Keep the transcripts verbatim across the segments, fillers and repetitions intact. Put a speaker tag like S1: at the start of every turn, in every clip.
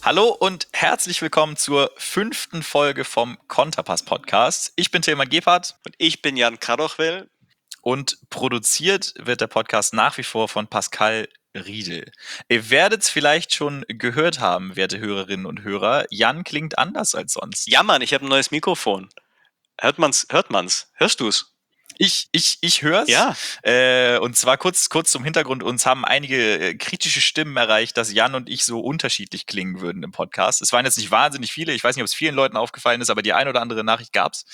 S1: Hallo und herzlich willkommen zur fünften Folge vom Konterpass Podcast. Ich bin Tilman Gebhardt.
S2: Und ich bin Jan Kadochwell.
S1: Und produziert wird der Podcast nach wie vor von Pascal Riedel. Ihr werdet es vielleicht schon gehört haben, werte Hörerinnen und Hörer. Jan klingt anders als sonst.
S2: Ja, Mann, ich habe ein neues Mikrofon. Hört man's? Hört man's? Hörst du's?
S1: Ich, ich, ich höre es.
S2: Ja.
S1: Äh, und zwar kurz, kurz zum Hintergrund. Uns haben einige äh, kritische Stimmen erreicht, dass Jan und ich so unterschiedlich klingen würden im Podcast. Es waren jetzt nicht wahnsinnig viele. Ich weiß nicht, ob es vielen Leuten aufgefallen ist, aber die ein oder andere Nachricht gab's.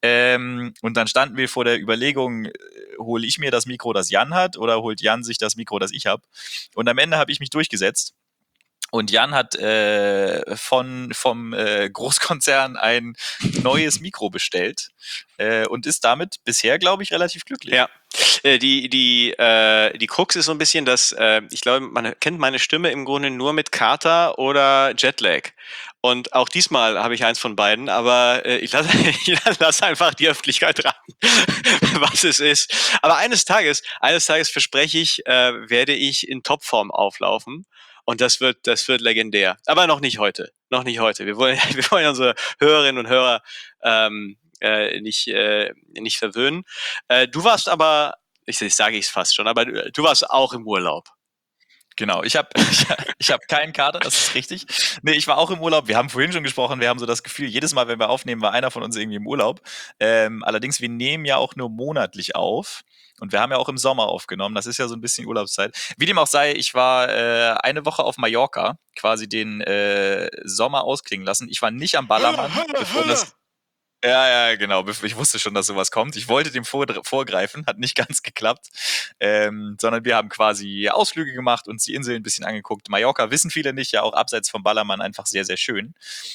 S1: Ähm, und dann standen wir vor der Überlegung, äh, hole ich mir das Mikro, das Jan hat, oder holt Jan sich das Mikro, das ich habe? Und am Ende habe ich mich durchgesetzt. Und Jan hat äh, von vom äh, Großkonzern ein neues Mikro bestellt äh, und ist damit bisher, glaube ich, relativ glücklich.
S2: Ja, äh, die die äh, die Krux ist so ein bisschen, dass äh, ich glaube, man kennt meine Stimme im Grunde nur mit Kater oder Jetlag. Und auch diesmal habe ich eins von beiden, aber äh, ich lasse ich lass einfach die Öffentlichkeit raten, was es ist. Aber eines Tages, eines Tages verspreche ich, äh, werde ich in Topform auflaufen. Und das wird, das wird legendär. Aber noch nicht heute. Noch nicht heute. Wir wollen, wir wollen unsere Hörerinnen und Hörer ähm, äh, nicht, äh, nicht verwöhnen. Äh, du warst aber, ich, ich sage es fast schon, aber du, du warst auch im Urlaub.
S1: Genau, ich habe ich, ich hab keinen Kater, das ist richtig. Nee, ich war auch im Urlaub. Wir haben vorhin schon gesprochen, wir haben so das Gefühl, jedes Mal, wenn wir aufnehmen, war einer von uns irgendwie im Urlaub. Ähm, allerdings, wir nehmen ja auch nur monatlich auf. Und wir haben ja auch im Sommer aufgenommen. Das ist ja so ein bisschen Urlaubszeit. Wie dem auch sei, ich war äh, eine Woche auf Mallorca, quasi den äh, Sommer ausklingen lassen. Ich war nicht am Ballermann, bevor das... Ja, ja, genau. Ich wusste schon, dass sowas kommt. Ich wollte dem vor, vorgreifen, hat nicht ganz geklappt. Ähm, sondern wir haben quasi Ausflüge gemacht, uns die Insel ein bisschen angeguckt. Mallorca wissen viele nicht, ja auch abseits vom Ballermann einfach sehr, sehr schön.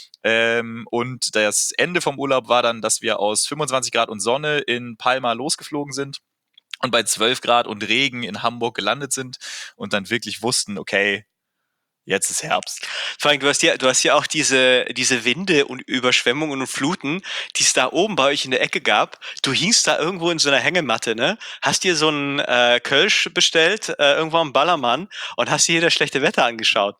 S1: Ähm, und das Ende vom Urlaub war dann, dass wir aus fünfundzwanzig Grad und Sonne in Palma losgeflogen sind und bei zwölf Grad und Regen in Hamburg gelandet sind und dann wirklich wussten, okay, jetzt ist Herbst.
S2: Vor allem, du hast ja, du hast ja auch diese, diese Winde und Überschwemmungen und Fluten, die es da oben bei euch in der Ecke gab. Du hingst da irgendwo in so einer Hängematte, ne? Hast dir so einen äh, Kölsch bestellt, äh, irgendwo am Ballermann und hast dir hier das schlechte Wetter angeschaut.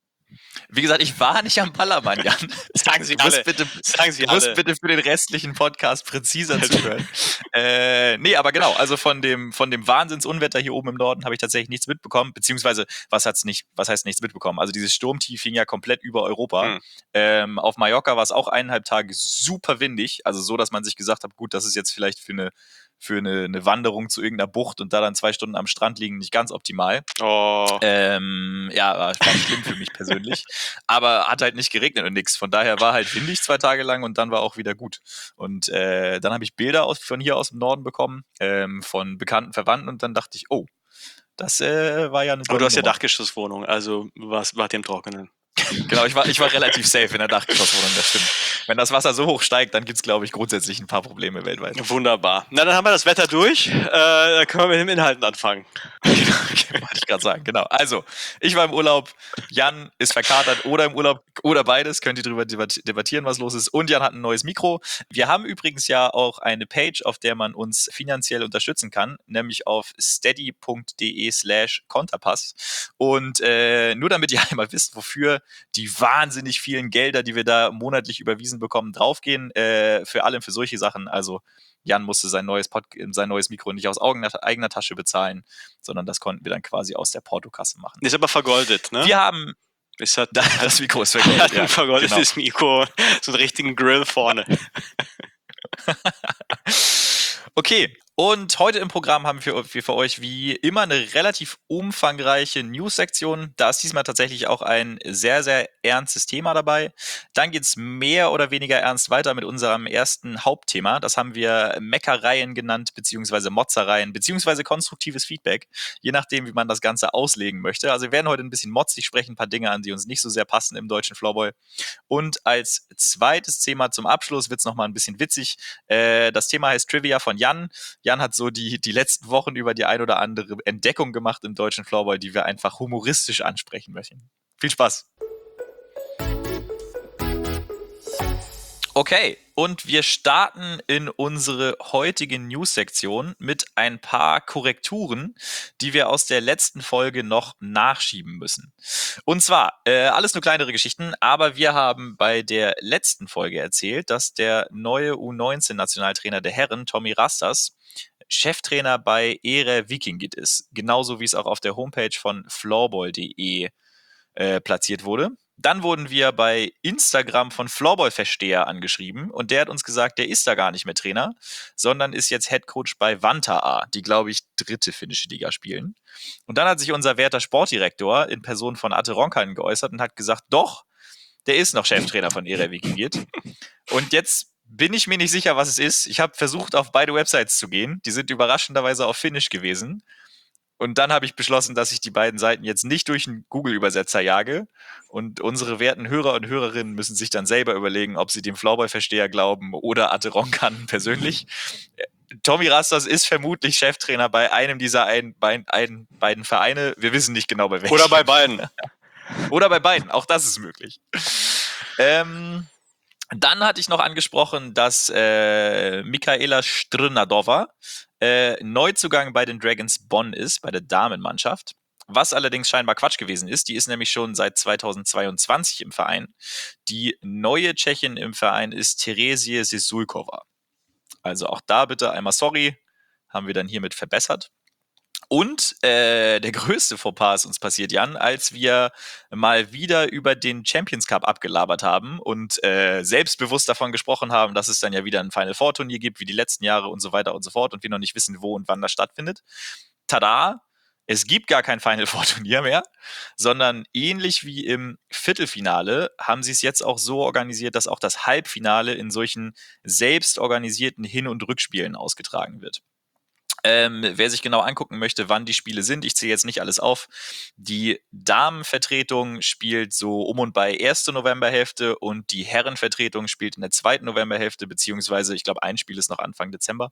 S1: Wie gesagt, ich war nicht am Ballermann, Jan.
S2: Sagen Sie
S1: du musst
S2: alle.
S1: Bitte,
S2: Sagen Sie
S1: du musst
S2: alle.
S1: bitte für den restlichen Podcast präziser zuhören. äh, nee, aber genau, also von dem, von dem Wahnsinnsunwetter hier oben im Norden habe ich tatsächlich nichts mitbekommen, beziehungsweise, was hat's nicht, was heißt nichts mitbekommen? Also dieses Sturmtief hing ja komplett über Europa.
S2: Hm.
S1: Ähm, auf Mallorca war es auch eineinhalb Tage super windig, also so, dass man sich gesagt hat, gut, das ist jetzt vielleicht für eine für eine, eine Wanderung zu irgendeiner Bucht und da dann zwei Stunden am Strand liegen, nicht ganz optimal.
S2: Oh.
S1: Ähm, ja, war, war schlimm für mich persönlich. Aber hat halt nicht geregnet und nix. Von daher war halt windig zwei Tage lang und dann war auch wieder gut. Und äh, dann habe ich Bilder aus, von hier aus dem Norden bekommen, ähm, von bekannten Verwandten und dann dachte ich, oh, das äh, war ja eine
S2: Aber du hast ja
S1: Nummer.
S2: Dachgeschosswohnung, also was wart ihr im Trockenen?
S1: Genau, ich war, ich war relativ safe in der Dachgeschosswohnung, das stimmt. Wenn das Wasser so hoch steigt, dann gibt's, glaube ich, grundsätzlich ein paar Probleme weltweit.
S2: Wunderbar. Na, dann haben wir das Wetter durch. Äh, dann können wir mit den Inhalten anfangen.
S1: Genau, wollte ich gerade sagen, genau. Also, ich war im Urlaub, Jan ist verkatert oder im Urlaub oder beides, könnt ihr darüber debattieren, was los ist. Und Jan hat ein neues Mikro. Wir haben übrigens ja auch eine Page, auf der man uns finanziell unterstützen kann, nämlich auf steady.de slash Konterpass. Und äh, nur damit ihr einmal wisst, wofür die wahnsinnig vielen Gelder, die wir da monatlich überwiesen bekommen, draufgehen, äh, für allem für solche Sachen, also Jan musste sein neues, Pod sein neues Mikro nicht aus eigener Tasche bezahlen, sondern das konnten wir dann quasi aus der Portokasse machen.
S2: Ist aber vergoldet, ne?
S1: Wir haben...
S2: Es hat,
S1: das Mikro ist vergoldet.
S2: hat ein
S1: ja,
S2: vergoldetes
S1: genau.
S2: Mikro, so einen richtigen Grill vorne.
S1: Okay, und heute im Programm haben wir für, für euch wie immer eine relativ umfangreiche News-Sektion. Da ist diesmal tatsächlich auch ein sehr, sehr ernstes Thema dabei. Dann geht's mehr oder weniger ernst weiter mit unserem ersten Hauptthema. Das haben wir Meckereien genannt, beziehungsweise Motzereien, beziehungsweise konstruktives Feedback, je nachdem, wie man das Ganze auslegen möchte. Also wir werden heute ein bisschen motzig sprechen, ein paar Dinge an, die uns nicht so sehr passen im deutschen Floorball. Und als zweites Thema zum Abschluss wird's nochmal ein bisschen witzig. Äh, das Thema heißt Trivia von Jan. Jan hat so die, die letzten Wochen über die ein oder andere Entdeckung gemacht im deutschen Floorball, die wir einfach humoristisch ansprechen möchten. Viel Spaß! Okay, und wir starten in unsere heutige News-Sektion mit ein paar Korrekturen, die wir aus der letzten Folge noch nachschieben müssen. Und zwar, äh, alles nur kleinere Geschichten, aber wir haben bei der letzten Folge erzählt, dass der neue U neunzehn-Nationaltrainer der Herren, Tommy Rastas, Cheftrainer bei Ere Vikingit ist. Genauso wie es auch auf der Homepage von floorball punkt de äh, platziert wurde. Dann wurden wir bei Instagram von Floorball-Versteher angeschrieben und der hat uns gesagt, der ist da gar nicht mehr Trainer, sondern ist jetzt Headcoach bei Vantaa, die, glaube ich, dritte finnische Liga spielen. Und dann hat sich unser werter Sportdirektor in Person von Atte Ronkainen geäußert und hat gesagt, doch, der ist noch Cheftrainer von Ere Vikingit. Und jetzt bin ich mir nicht sicher, was es ist. Ich habe versucht, auf beide Websites zu gehen. Die sind überraschenderweise auf Finnisch gewesen. Und dann habe ich beschlossen, dass ich die beiden Seiten jetzt nicht durch einen Google-Übersetzer jage. Und unsere werten Hörer und Hörerinnen müssen sich dann selber überlegen, ob sie dem Floorball-Versteher glauben oder Atte Ronkainen persönlich. Tommy Rastas ist vermutlich Cheftrainer bei einem dieser ein, ein, ein, beiden Vereine. Wir wissen nicht genau bei welchem.
S2: Oder bei beiden.
S1: Oder bei beiden, auch das ist möglich. Ähm, dann hatte ich noch angesprochen, dass äh, Michaela Strnadova äh, Neuzugang bei den Dragons Bonn ist, bei der Damenmannschaft. Was allerdings scheinbar Quatsch gewesen ist. Die ist nämlich schon seit zweitausendzweiundzwanzig im Verein. Die neue Tschechin im Verein ist Teresie Sisulkova. Also auch da bitte einmal sorry, haben wir dann hiermit verbessert. Und äh, der größte Fauxpas ist uns passiert, Jan, als wir mal wieder über den Champions Cup abgelabert haben und äh, selbstbewusst davon gesprochen haben, dass es dann ja wieder ein Final Four Turnier gibt, wie die letzten Jahre und so weiter und so fort und wir noch nicht wissen, wo und wann das stattfindet. Tada! Es gibt gar kein Final Four Turnier mehr, sondern ähnlich wie im Viertelfinale haben sie es jetzt auch so organisiert, dass auch das Halbfinale in solchen selbstorganisierten Hin- und Rückspielen ausgetragen wird. Ähm, wer sich genau angucken möchte, wann die Spiele sind, ich zähle jetzt nicht alles auf. Die Damenvertretung spielt so um und bei erste Novemberhälfte und die Herrenvertretung spielt in der zweiten Novemberhälfte, beziehungsweise ich glaube, ein Spiel ist noch Anfang Dezember.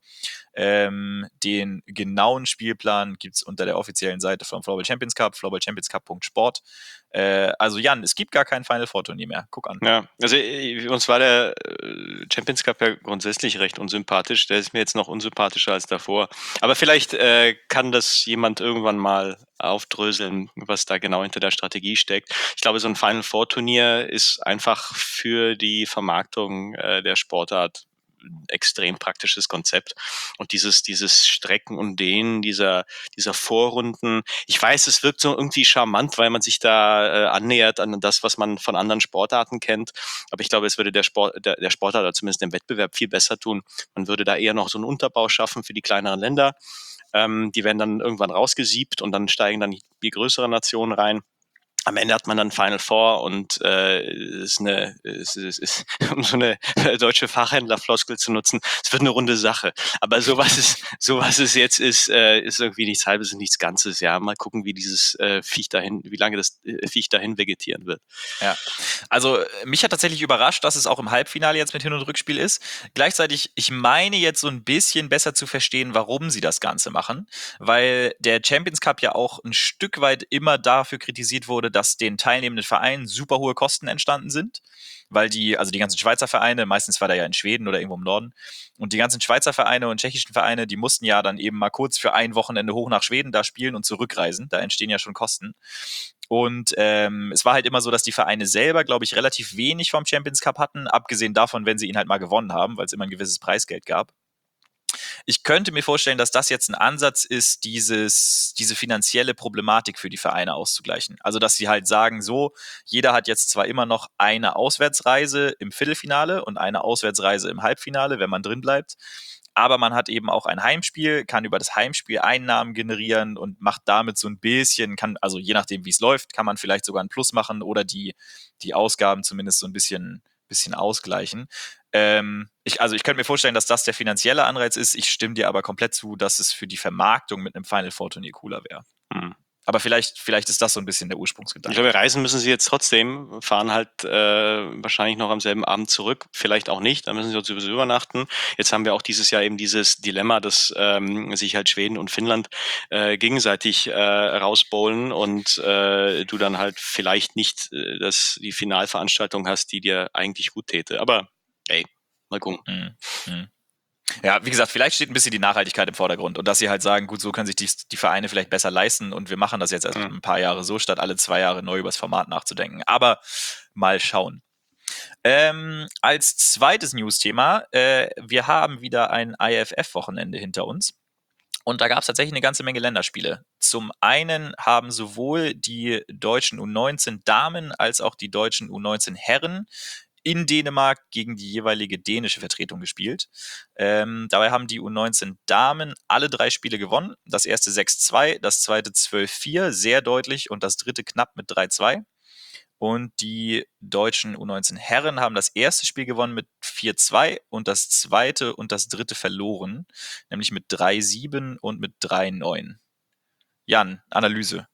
S1: Ähm, den genauen Spielplan gibt es unter der offiziellen Seite vom Floorball Champions Cup, floorball champions cup punkt sport. Äh, also Jan, es gibt gar kein Final Four Turnier mehr. Guck an.
S2: Ja, also äh, uns war der äh, Champions Cup ja grundsätzlich recht unsympathisch. Der ist mir jetzt noch unsympathischer als davor. Aber vielleicht äh, kann das jemand irgendwann mal aufdröseln, was da genau hinter der Strategie steckt. Ich glaube, so ein Final Four Turnier ist einfach für die Vermarktung äh, der Sportart ein extrem praktisches Konzept. Und dieses, dieses Strecken und Dehnen dieser, dieser Vorrunden, ich weiß, es wirkt so irgendwie charmant, weil man sich da äh, annähert an das, was man von anderen Sportarten kennt. Aber ich glaube, es würde der Sport, der, der Sportart oder zumindest dem Wettbewerb viel besser tun. Man würde da eher noch so einen Unterbau schaffen für die kleineren Länder. Ähm, die werden dann irgendwann rausgesiebt und dann steigen dann die größeren Nationen rein. Am Ende hat man dann Final Four und äh, ist eine, ist, ist, ist, um so eine deutsche Fachhändlerfloskel zu nutzen, es wird eine runde Sache. Aber sowas ist, sowas es jetzt ist, äh, ist irgendwie nichts Halbes und nichts Ganzes. Ja, mal gucken, wie dieses äh, Viech dahin, wie lange das äh, Viech dahin vegetieren wird.
S1: Ja, also mich hat tatsächlich überrascht, dass es auch im Halbfinale jetzt mit Hin- und Rückspiel ist. Gleichzeitig, ich meine jetzt so ein bisschen besser zu verstehen, warum sie das Ganze machen, weil der Champions Cup ja auch ein Stück weit immer dafür kritisiert wurde, dass den teilnehmenden Vereinen super hohe Kosten entstanden sind, weil die, also die ganzen Schweizer Vereine, meistens war der ja in Schweden oder irgendwo im Norden, und die ganzen Schweizer Vereine und tschechischen Vereine, die mussten ja dann eben mal kurz für ein Wochenende hoch nach Schweden da spielen und zurückreisen. Da entstehen ja schon Kosten. Und ähm, es war halt immer so, dass die Vereine selber, glaube ich, relativ wenig vom Champions Cup hatten, abgesehen davon, wenn sie ihn halt mal gewonnen haben, weil es immer ein gewisses Preisgeld gab. Ich könnte mir vorstellen, dass das jetzt ein Ansatz ist, dieses, diese finanzielle Problematik für die Vereine auszugleichen. Also, dass sie halt sagen, so, jeder hat jetzt zwar immer noch eine Auswärtsreise im Viertelfinale und eine Auswärtsreise im Halbfinale, wenn man drin bleibt, aber man hat eben auch ein Heimspiel, kann über das Heimspiel Einnahmen generieren und macht damit so ein bisschen, kann, also je nachdem, wie es läuft, kann man vielleicht sogar einen Plus machen oder die, die Ausgaben zumindest so ein bisschen, bisschen ausgleichen. Ähm, ich, also ich könnte mir vorstellen, dass das der finanzielle Anreiz ist. Ich stimme dir aber komplett zu, dass es für die Vermarktung mit einem Final Four Turnier cooler wäre. Hm. Aber vielleicht, vielleicht ist das so ein bisschen der Ursprungsgedanke.
S2: Ich glaube, reisen müssen sie jetzt trotzdem, fahren halt äh, wahrscheinlich noch am selben Abend zurück, vielleicht auch nicht, dann müssen sie dort sowieso übernachten. Jetzt haben wir auch dieses Jahr eben dieses Dilemma, dass ähm, sich halt Schweden und Finnland äh, gegenseitig äh, rausbowlen und äh, du dann halt vielleicht nicht äh, das, die Finalveranstaltung hast, die dir eigentlich gut täte. Aber ey, Mal gucken.
S1: Mhm. Mhm. Ja, wie gesagt, vielleicht steht ein bisschen die Nachhaltigkeit im Vordergrund und dass sie halt sagen, gut, so können sich die, die Vereine vielleicht besser leisten und wir machen das jetzt erst
S2: Mhm.
S1: ein paar Jahre so, statt alle zwei Jahre neu über das Format nachzudenken. Aber mal schauen. Ähm, als zweites News-Thema, äh, wir haben wieder ein I F F-Wochenende hinter uns. Und da gab es tatsächlich eine ganze Menge Länderspiele. Zum einen haben sowohl die deutschen U neunzehn Damen als auch die deutschen U neunzehn Herren in Dänemark gegen die jeweilige dänische Vertretung gespielt. Ähm, dabei haben die U neunzehn Damen alle drei Spiele gewonnen. Das erste sechs zwei, das zweite zwölf vier, sehr deutlich und das dritte knapp mit drei zwei. Und die deutschen U neunzehn Herren haben das erste Spiel gewonnen mit vier zwei und das zweite und das dritte verloren, nämlich mit drei sieben und mit drei neun. Jan, Analyse.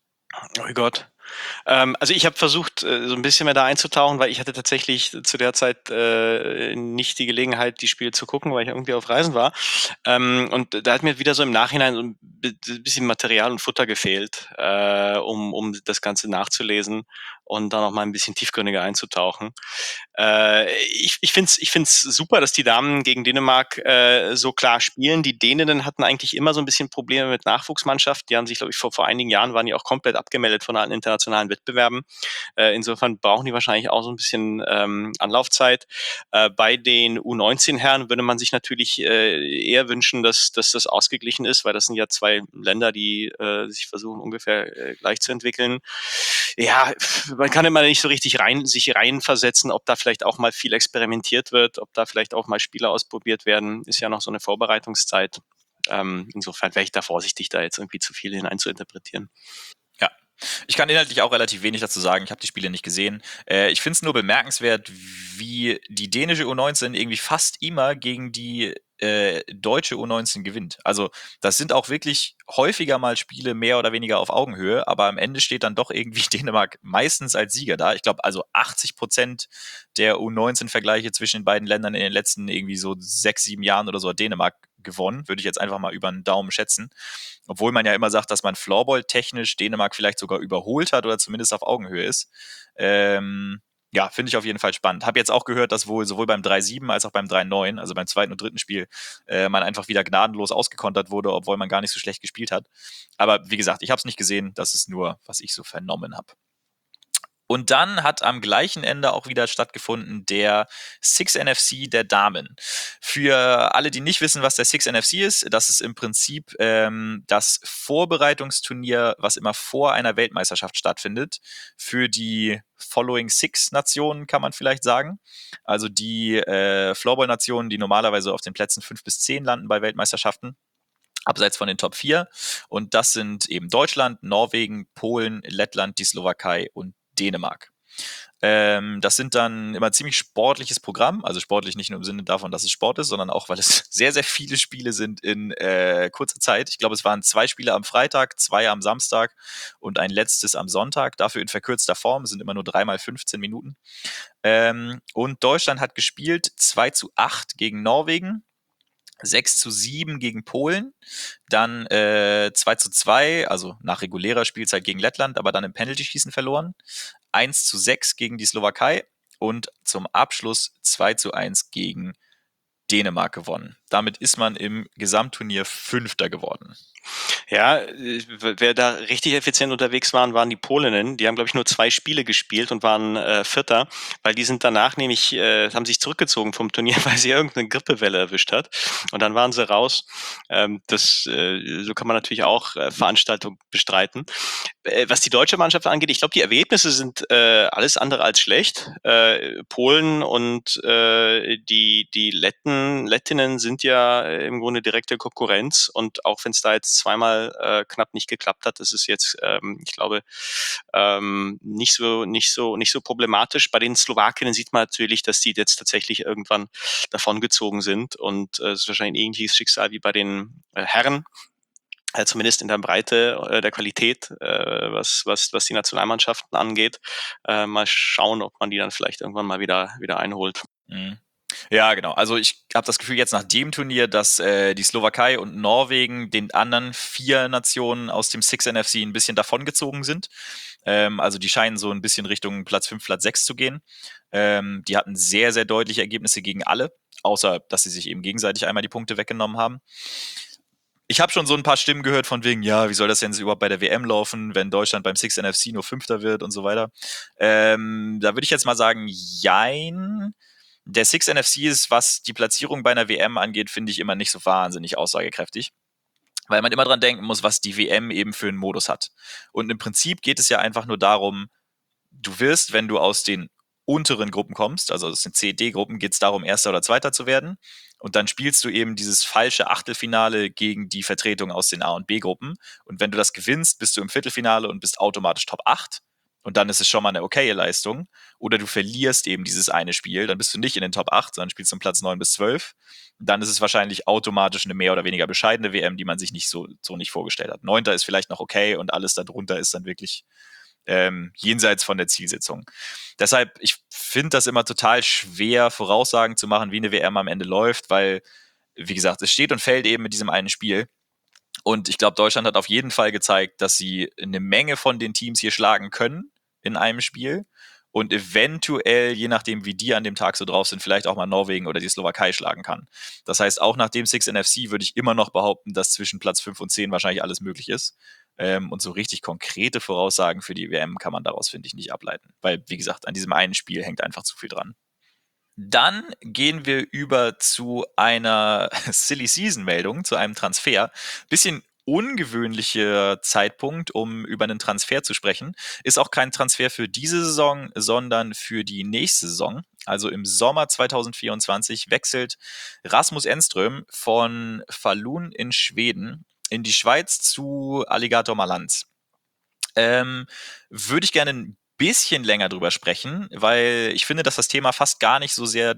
S2: Oh Gott. Ähm, also ich habe versucht, äh, so ein bisschen mehr da einzutauchen, weil ich hatte tatsächlich zu der Zeit äh, nicht die Gelegenheit, die Spiele zu gucken, weil ich irgendwie auf Reisen war. Ähm, und da hat mir wieder so im Nachhinein so ein bisschen Material und Futter gefehlt, äh, um, um das Ganze nachzulesen und dann auch mal ein bisschen tiefgründiger einzutauchen. Äh, ich ich finde es ich find's super, dass die Damen gegen Dänemark äh, so klar spielen. Die Däninnen hatten eigentlich immer so ein bisschen Probleme mit Nachwuchsmannschaft. Die haben sich, glaube ich, vor, vor einigen Jahren waren die auch komplett abgemeldet von allen internationalen Wettbewerben. Äh, insofern brauchen die wahrscheinlich auch so ein bisschen ähm, Anlaufzeit. Äh, bei den U neunzehn Herren würde man sich natürlich äh, eher wünschen, dass, dass das ausgeglichen ist, weil das sind ja zwei Länder, die äh, sich versuchen ungefähr äh, gleich zu entwickeln. Ja, man kann immer nicht so richtig rein, sich reinversetzen, ob da vielleicht auch mal viel experimentiert wird, ob da vielleicht auch mal Spiele ausprobiert werden. Ist ja noch so eine Vorbereitungszeit. Ähm, insofern wäre ich da vorsichtig, da jetzt irgendwie zu viel hinein zu interpretieren.
S1: Ja, ich kann inhaltlich auch relativ wenig dazu sagen. Ich habe die Spiele nicht gesehen. Äh, ich finde es nur bemerkenswert, wie die dänische U neunzehn irgendwie fast immer gegen die äh, deutsche U neunzehn gewinnt. Also das sind auch wirklich häufiger mal Spiele mehr oder weniger auf Augenhöhe, aber am Ende steht dann doch irgendwie Dänemark meistens als Sieger da. Ich glaube, also achtzig Prozent der U neunzehn-Vergleiche zwischen den beiden Ländern in den letzten irgendwie so sechs, sieben Jahren oder so hat Dänemark gewonnen, würde ich jetzt einfach mal über den Daumen schätzen. Obwohl man ja immer sagt, dass man Floorball technisch Dänemark vielleicht sogar überholt hat oder zumindest auf Augenhöhe ist. Ähm, ja, finde ich auf jeden Fall spannend. Habe jetzt auch gehört, dass wohl sowohl beim drei sieben als auch beim drei neun, also beim zweiten und dritten Spiel, äh, man einfach wieder gnadenlos ausgekontert wurde, obwohl man gar nicht so schlecht gespielt hat. Aber wie gesagt, ich habe es nicht gesehen. Das ist nur, was ich so vernommen habe. Und dann hat am gleichen Ende auch wieder stattgefunden der Six N F C der Damen. Für alle, die nicht wissen, was der Six N F C ist, das ist im Prinzip ähm, das Vorbereitungsturnier, was immer vor einer Weltmeisterschaft stattfindet, für die Following Six Nationen, kann man vielleicht sagen. Also die äh, Floorball-Nationen, die normalerweise auf den Plätzen fünf bis zehn landen bei Weltmeisterschaften. Abseits von den Top vier. Und das sind eben Deutschland, Norwegen, Polen, Lettland, die Slowakei und Dänemark. Ähm, das sind dann immer ziemlich sportliches Programm, also sportlich nicht nur im Sinne davon, dass es Sport ist, sondern auch, weil es sehr, sehr viele Spiele sind in äh, kurzer Zeit. Ich glaube, es waren zwei Spiele am Freitag, zwei am Samstag und ein letztes am Sonntag, dafür in verkürzter Form, es sind immer nur dreimal fünfzehn Minuten. Ähm, und Deutschland hat gespielt zwei zu acht gegen Norwegen, sechs zu sieben gegen Polen, dann äh, zwei zu zwei, also nach regulärer Spielzeit gegen Lettland, aber dann im Penalty-Schießen verloren, eins zu sechs gegen die Slowakei und zum Abschluss zwei zu eins gegen Dänemark gewonnen. Damit ist man im Gesamtturnier Fünfter geworden.
S2: Ja, äh, wer da richtig effizient unterwegs waren, waren die Polinnen. Die haben, glaube ich, nur zwei Spiele gespielt und waren äh, Vierter, weil die sind danach nämlich, äh, haben sich zurückgezogen vom Turnier, weil sie irgendeine Grippewelle erwischt hat. Und dann waren sie raus. Ähm, das, äh, so kann man natürlich auch äh, Veranstaltungen bestreiten. Äh, was die deutsche Mannschaft angeht, ich glaube, die Ergebnisse sind äh, alles andere als schlecht. Äh, Polen und äh, die, die Letten, Lettinnen sind ja äh, im Grunde direkte Konkurrenz. Und auch wenn es da jetzt zweimal äh, knapp nicht geklappt hat, ist es jetzt, ähm, ich glaube, ähm, nicht so, nicht so, nicht so problematisch. Bei den Slowakinnen sieht man natürlich, dass die jetzt tatsächlich irgendwann davongezogen sind und äh, es ist wahrscheinlich ein ähnliches Schicksal wie bei den äh, Herren. Äh, zumindest in der Breite äh, der Qualität, äh, was, was, was die Nationalmannschaften angeht. Äh, mal schauen, ob man die dann vielleicht irgendwann mal wieder, wieder einholt.
S1: Mhm. Ja, genau. Also ich habe das Gefühl jetzt nach dem Turnier, dass äh, die Slowakei und Norwegen den anderen vier Nationen aus dem Six N F C ein bisschen davongezogen sind. Ähm, also die scheinen so ein bisschen Richtung Platz fünf, Platz sechs zu gehen. Ähm, die hatten sehr, sehr deutliche Ergebnisse gegen alle, außer dass sie sich eben gegenseitig einmal die Punkte weggenommen haben. Ich habe schon so ein paar Stimmen gehört von wegen, ja, wie soll das denn überhaupt bei der W M laufen, wenn Deutschland beim Six N F C nur Fünfter wird und so weiter. Ähm, da würde ich jetzt mal sagen, jein. Der Six N F C ist, was die Platzierung bei einer W M angeht, finde ich immer nicht so wahnsinnig aussagekräftig, weil man immer dran denken muss, was die W M eben für einen Modus hat. Und im Prinzip geht es ja einfach nur darum, du wirst, wenn du aus den unteren Gruppen kommst, also aus den C D-Gruppen, geht es darum, Erster oder Zweiter zu werden. Und dann spielst du eben dieses falsche Achtelfinale gegen die Vertretung aus den A- und B-Gruppen. Und wenn du das gewinnst, bist du im Viertelfinale und bist automatisch Top acht. Und dann ist es schon mal eine okaye Leistung. Oder du verlierst eben dieses eine Spiel, dann bist du nicht in den Top acht, sondern spielst um Platz neun bis zwölf. Dann ist es wahrscheinlich automatisch eine mehr oder weniger bescheidene W M, die man sich nicht so, so nicht vorgestellt hat. Neunter ist vielleicht noch okay und alles darunter ist dann wirklich ähm, jenseits von der Zielsetzung. Deshalb, ich finde das immer total schwer, Voraussagen zu machen, wie eine W M am Ende läuft, weil, wie gesagt, es steht und fällt eben mit diesem einen Spiel. Und ich glaube, Deutschland hat auf jeden Fall gezeigt, dass sie eine Menge von den Teams hier schlagen können in einem Spiel. Und eventuell, je nachdem, wie die an dem Tag so drauf sind, vielleicht auch mal Norwegen oder die Slowakei schlagen kann. Das heißt, auch nach dem Six N F C würde ich immer noch behaupten, dass zwischen Platz fünf und zehn wahrscheinlich alles möglich ist. Ähm, und so richtig konkrete Voraussagen für die W M kann man daraus, finde ich, nicht ableiten. Weil, wie gesagt, an diesem einen Spiel hängt einfach zu viel dran. Dann gehen wir über zu einer Silly Season Meldung, zu einem Transfer. Bisschen ungewöhnlicher Zeitpunkt, um über einen Transfer zu sprechen. Ist auch kein Transfer für diese Saison, sondern für die nächste Saison. Also im Sommer zwanzig vierundzwanzig wechselt Rasmus Enström von Falun in Schweden in die Schweiz zu Alligator Malanz. Ähm, Würde ich gerne ein bisschen länger drüber sprechen, weil ich finde, dass das Thema fast gar nicht so sehr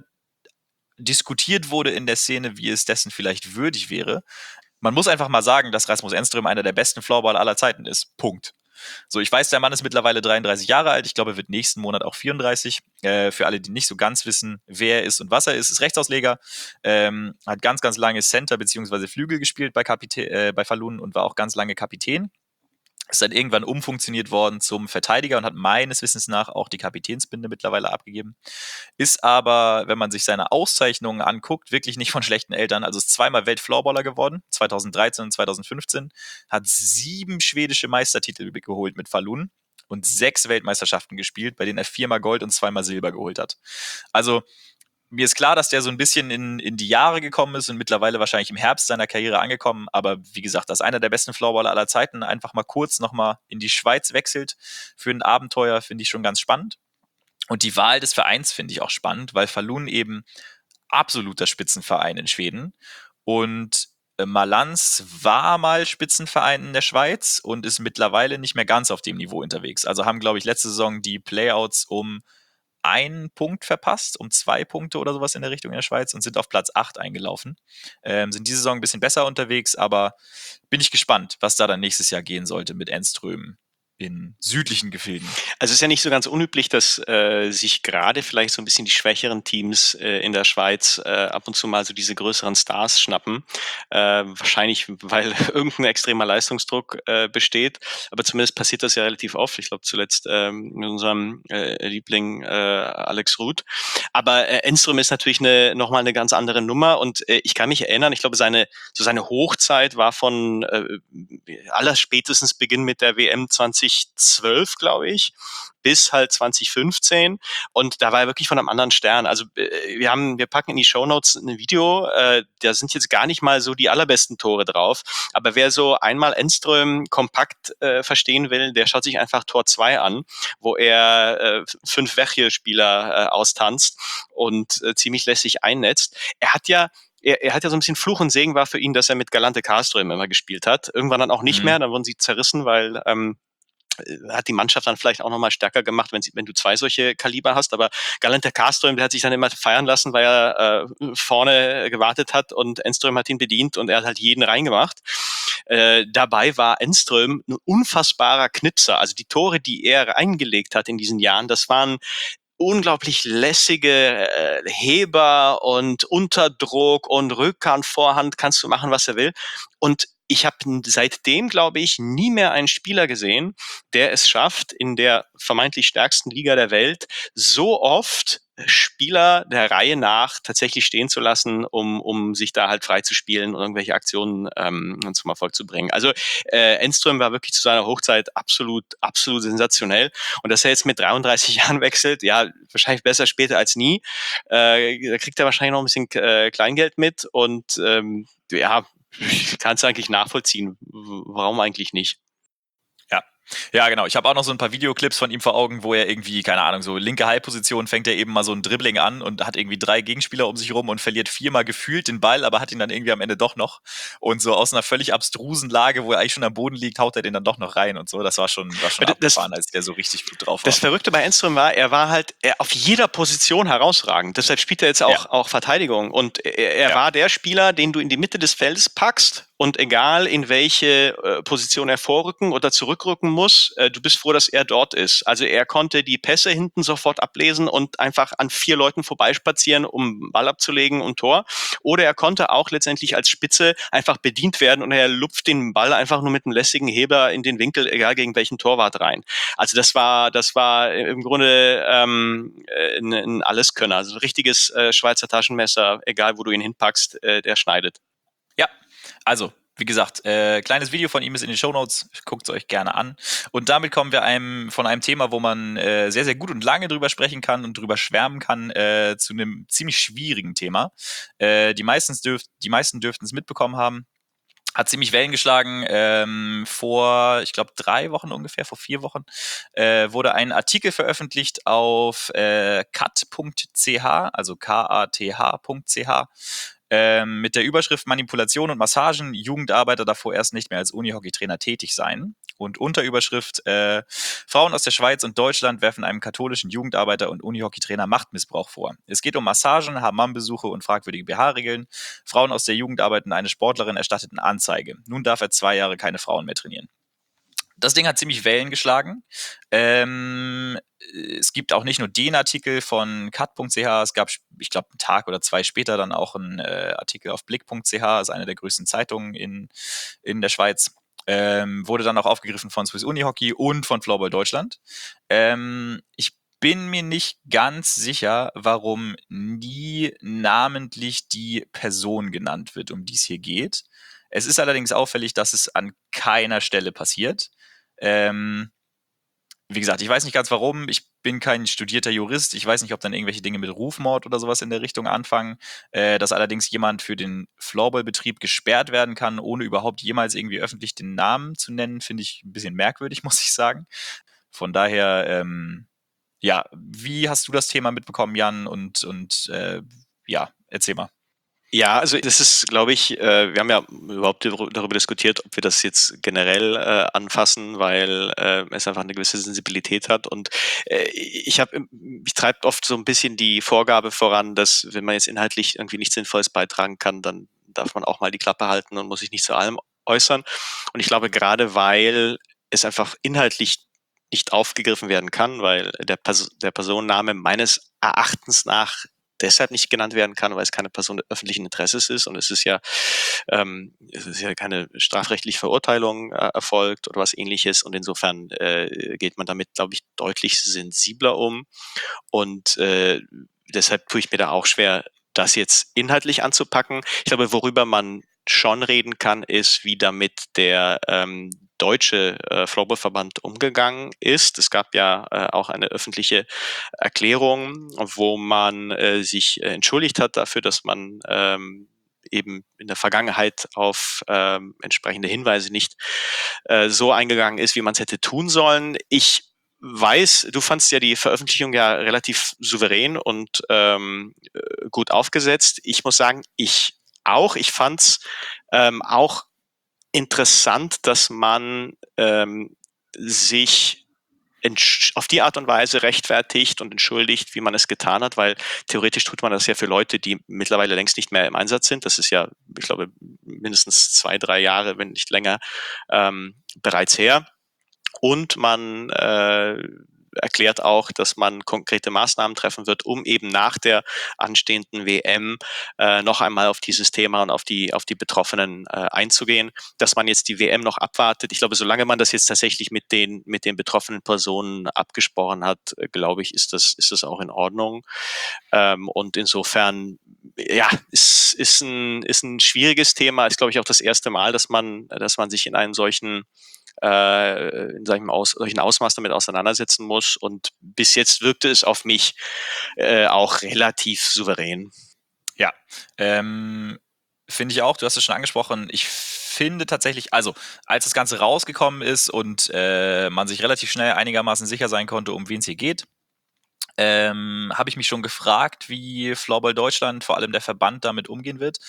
S1: diskutiert wurde in der Szene, wie es dessen vielleicht würdig wäre. Man muss einfach mal sagen, dass Rasmus Enström einer der besten Floorballer aller Zeiten ist. Punkt. So, ich weiß, der Mann ist mittlerweile dreiunddreißig Jahre alt. Ich glaube, er wird nächsten Monat auch vierunddreißig. Äh, für alle, die nicht so ganz wissen, wer er ist und was er ist, ist Rechtsausleger. Ähm, hat ganz, ganz lange Center bzw. Flügel gespielt bei, Kapitä äh, bei Falun und war auch ganz lange Kapitän. Ist dann irgendwann umfunktioniert worden zum Verteidiger und hat meines Wissens nach auch die Kapitänsbinde mittlerweile abgegeben. Ist aber, wenn man sich seine Auszeichnungen anguckt, wirklich nicht von schlechten Eltern. Also ist zweimal Weltfloorballer geworden, zweitausenddreizehn und zweitausendfünfzehn. Hat sieben schwedische Meistertitel geholt mit Falun und sechs Weltmeisterschaften gespielt, bei denen er viermal Gold und zweimal Silber geholt hat. Also mir ist klar, dass der so ein bisschen in, in die Jahre gekommen ist und mittlerweile wahrscheinlich im Herbst seiner Karriere angekommen. Aber wie gesagt, dass einer der besten Floorballer aller Zeiten einfach mal kurz nochmal in die Schweiz wechselt für ein Abenteuer, finde ich schon ganz spannend. Und die Wahl des Vereins finde ich auch spannend, weil Falun eben absoluter Spitzenverein in Schweden und äh, Malanz war mal Spitzenverein in der Schweiz und ist mittlerweile nicht mehr ganz auf dem Niveau unterwegs. Also haben, glaube ich, letzte Saison die Playouts um einen Punkt verpasst, um zwei Punkte oder sowas in der Richtung in der Schweiz und sind auf Platz acht eingelaufen. Ähm, sind diese Saison ein bisschen besser unterwegs, aber bin ich gespannt, was da dann nächstes Jahr gehen sollte mit Enström in südlichen Gefilden.
S2: Also es ist ja nicht so ganz unüblich, dass äh, sich gerade vielleicht so ein bisschen die schwächeren Teams äh, in der Schweiz äh, ab und zu mal so diese größeren Stars schnappen. Äh, wahrscheinlich, weil irgendein extremer Leistungsdruck äh, besteht. Aber zumindest passiert das ja relativ oft. Ich glaube zuletzt ähm, mit unserem äh, Liebling äh, Alex Ruth. Aber äh, Enström ist natürlich eine, nochmal eine ganz andere Nummer. Und äh, ich kann mich erinnern, ich glaube, seine, so seine Hochzeit war von äh, allerspätestens Beginn mit der W M zwanzig zwölf, glaube ich, bis halt zwanzig fünfzehn. Und da war er wirklich von einem anderen Stern. Also äh, wir haben, wir packen in die Shownotes ein Video, äh, da sind jetzt gar nicht mal so die allerbesten Tore drauf. Aber wer so einmal Enström kompakt äh, verstehen will, der schaut sich einfach Tor zwei an, wo er äh, fünf Wechje-Spieler äh, austanzt und äh, ziemlich lässig einnetzt. Er hat ja er, er hat ja so ein bisschen Fluch und Segen war für ihn, dass er mit Galante Karlström immer gespielt hat. Irgendwann dann auch nicht
S1: Mhm.
S2: mehr, dann wurden sie zerrissen, weil ähm, hat die Mannschaft dann vielleicht auch nochmal stärker gemacht, wenn, sie, wenn du zwei solche Kaliber hast. Aber Galante Karlström, der hat sich dann immer feiern lassen, weil er äh, vorne gewartet hat und Enström hat ihn bedient und er hat halt jeden reingemacht. Äh, dabei war Enström ein unfassbarer Knipser. Also die Tore, die er reingelegt hat in diesen Jahren, das waren unglaublich lässige äh, Heber und Unterdruck und Rückhand, Vorhand, kannst du machen, was er will. Und ich habe seitdem, glaube ich, nie mehr einen Spieler gesehen, der es schafft, in der vermeintlich stärksten Liga der Welt so oft Spieler der Reihe nach tatsächlich stehen zu lassen, um, um sich da halt frei zu spielen und irgendwelche Aktionen ähm, zum Erfolg zu bringen. Also äh, Enström war wirklich zu seiner Hochzeit absolut, absolut sensationell. Und dass er jetzt mit dreiunddreißig Jahren wechselt, ja, wahrscheinlich besser später als nie. Äh, da kriegt er wahrscheinlich noch ein bisschen äh, Kleingeld mit und ähm, ja, ich kann es eigentlich nachvollziehen. Warum eigentlich nicht?
S1: Ja. Ja, genau. Ich habe auch noch so ein paar Videoclips von ihm vor Augen, wo er irgendwie, keine Ahnung, so linke Halbposition fängt er eben mal so ein Dribbling an und hat irgendwie drei Gegenspieler um sich rum und verliert viermal gefühlt den Ball, aber hat ihn dann irgendwie am Ende doch noch. Und so aus einer völlig abstrusen Lage, wo er eigentlich schon am Boden liegt, haut er den dann doch noch rein und so. Das war schon, war schon
S2: Das,
S1: abgefahren, als der so richtig gut drauf war.
S2: das Verrückte bei Enström war, er war halt er auf jeder Position herausragend. Deshalb spielt er jetzt auch,
S1: Ja.
S2: auch Verteidigung. Und er, er
S1: Ja.
S2: war der Spieler, den du in die Mitte des Feldes packst. Und egal in welche äh, Position er vorrücken oder zurückrücken muss, äh, du bist froh, dass er dort ist. Also er konnte die Pässe hinten sofort ablesen und einfach an vier Leuten vorbeispazieren, um Ball abzulegen und Tor. Oder er konnte auch letztendlich als Spitze einfach bedient werden und er lupft den Ball einfach nur mit einem lässigen Heber in den Winkel, egal gegen welchen Torwart rein. Also das war, das war im Grunde ähm, ein, ein Alleskönner, also ein richtiges äh, Schweizer Taschenmesser, egal wo du ihn hinpackst, äh, der schneidet.
S1: Ja, also, wie gesagt, äh, kleines Video von ihm ist in den Shownotes, guckt es euch gerne an. Und damit kommen wir einem von einem Thema, wo man äh, sehr, sehr gut und lange drüber sprechen kann und drüber schwärmen kann, äh, zu einem ziemlich schwierigen Thema. Äh, die, meistens dürft, die meisten dürften es mitbekommen haben. Hat ziemlich Wellen geschlagen. Ähm, vor, ich glaube, drei Wochen ungefähr, vor vier Wochen, äh, wurde ein Artikel veröffentlicht auf äh, cat punkt c h, also k a t h punkt c h, ähm, mit der Überschrift Manipulation und Massagen, Jugendarbeiter davor erst nicht mehr als Unihockeytrainer tätig sein. Und Unterüberschrift, äh, Frauen aus der Schweiz und Deutschland werfen einem katholischen Jugendarbeiter und Unihockeytrainer Machtmissbrauch vor. Es geht um Massagen, Hammam-Besuche und fragwürdige B H-Regeln. Frauen aus der Jugendarbeit und eine Sportlerin erstatteten Anzeige. Nun darf er zwei Jahre keine Frauen mehr trainieren. Das Ding hat ziemlich Wellen geschlagen. Ähm, es gibt auch nicht nur den Artikel von cat punkt c h, es gab, ich glaube, einen Tag oder zwei später dann auch einen äh, Artikel auf blick punkt c h, das ist eine der größten Zeitungen in, in der Schweiz. Ähm, wurde dann auch aufgegriffen von Swiss Unihockey und von Floorball Deutschland. Ähm, ich bin mir nicht ganz sicher, warum nie namentlich die Person genannt wird, um die es hier geht. Es ist allerdings auffällig, dass es an keiner Stelle passiert. Ähm, wie gesagt, ich weiß nicht ganz warum. Ich bin kein studierter Jurist. Ich weiß nicht, ob dann irgendwelche Dinge mit Rufmord oder sowas in der Richtung anfangen. Äh, dass allerdings jemand für den Floorball-Betrieb gesperrt werden kann, ohne überhaupt jemals irgendwie öffentlich den Namen zu nennen, finde ich ein bisschen merkwürdig, muss ich sagen. Von daher, ähm, ja, wie hast du das Thema mitbekommen, Jan? Und, und äh, ja, erzähl mal.
S2: Ja, also das ist, glaube ich, äh, wir haben ja überhaupt darüber diskutiert, ob wir das jetzt generell äh, anfassen, weil äh, es einfach eine gewisse Sensibilität hat. Und äh, ich habe, mich treibt oft so ein bisschen die Vorgabe voran, dass wenn man jetzt inhaltlich irgendwie nichts Sinnvolles beitragen kann, dann darf man auch mal die Klappe halten und muss sich nicht zu allem äußern. Und ich glaube, gerade weil es einfach inhaltlich nicht aufgegriffen werden kann, weil der, Pers der Personenname meines Erachtens nach deshalb nicht genannt werden kann, weil es keine Person öffentlichen Interesses ist und es ist ja, ähm, es ist ja keine strafrechtliche Verurteilung äh, erfolgt oder was ähnliches und insofern äh, geht man damit, glaube ich, deutlich sensibler um und äh, deshalb tue ich mir da auch schwer, das jetzt inhaltlich anzupacken. Ich glaube, worüber man schon reden kann, ist, wie damit der ähm, deutsche äh, Floorballverband umgegangen ist. Es gab ja äh, auch eine öffentliche Erklärung, wo man äh, sich äh, entschuldigt hat dafür, dass man ähm, eben in der Vergangenheit auf ähm, entsprechende Hinweise nicht äh, so eingegangen ist, wie man es hätte tun sollen. Ich weiß, du fandst ja die Veröffentlichung ja relativ souverän und ähm, gut aufgesetzt. Ich muss sagen, ich auch. Ich fand's ähm, auch interessant, dass man ähm, sich auf die Art und Weise rechtfertigt und entschuldigt, wie man es getan hat, weil theoretisch tut man das ja für Leute, die mittlerweile längst nicht mehr im Einsatz sind. Das ist ja, ich glaube, mindestens zwei, drei Jahre, wenn nicht länger, ähm, bereits her. Und man äh, erklärt auch, dass man konkrete Maßnahmen treffen wird, um eben nach der anstehenden W M äh, noch einmal auf dieses Thema und auf die, auf die Betroffenen äh, einzugehen. Dass man jetzt die W M noch abwartet. Ich glaube, solange man das jetzt tatsächlich mit den, mit den betroffenen Personen abgesprochen hat, äh, glaube ich, ist das, ist das auch in Ordnung. Ähm, und insofern, ja, ist, ist, ein, ist ein schwieriges Thema. Ist, glaube ich, auch das erste Mal, dass man, dass man sich in einem solchen äh, in solchem Aus, solchen Ausmaß damit auseinandersetzen muss. Und bis jetzt wirkte es auf mich äh, auch relativ souverän.
S1: Ja, ähm, finde ich auch. Du hast es schon angesprochen. Ich finde tatsächlich, also als das Ganze rausgekommen ist und äh, man sich relativ schnell einigermaßen sicher sein konnte, um wen es hier geht, ähm, habe ich mich schon gefragt, wie Floorball Deutschland, vor allem der Verband, damit umgehen wird,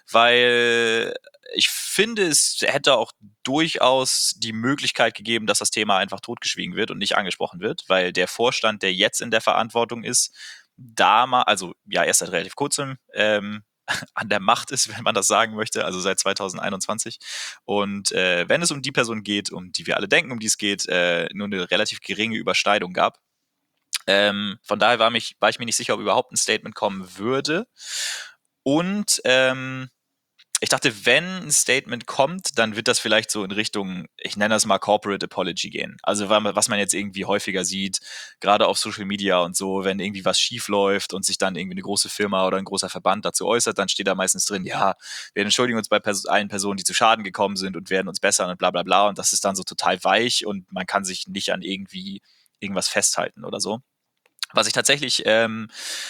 S1: weil ich finde, es hätte auch durchaus die Möglichkeit gegeben, dass das Thema einfach totgeschwiegen wird und nicht angesprochen wird, weil der Vorstand, der jetzt in der Verantwortung ist, da mal, also ja, erst seit relativ kurzem ähm, an der Macht ist, wenn man das sagen möchte, also seit zwanzig einundzwanzig. Und äh, wenn es um die Person geht, um die wir alle denken, um die es geht, äh, nur eine relativ geringe Überschneidung gab. Ähm, von daher war, mich, war ich mir nicht sicher, ob überhaupt ein Statement kommen würde. Und ähm, ich dachte, wenn ein Statement kommt, dann wird das vielleicht so in Richtung, ich nenne das mal Corporate Apology gehen. Also was man jetzt irgendwie häufiger sieht, gerade auf Social Media und so, wenn irgendwie was schief läuft und sich dann irgendwie eine große Firma oder ein großer Verband dazu äußert, dann steht da meistens drin, ja, wir entschuldigen uns bei Pers- allen Personen, die zu Schaden gekommen sind und werden uns bessern und bla bla bla. Und das ist dann so total weich und man kann sich nicht an irgendwie irgendwas festhalten oder so. Was ich tatsächlich ähm,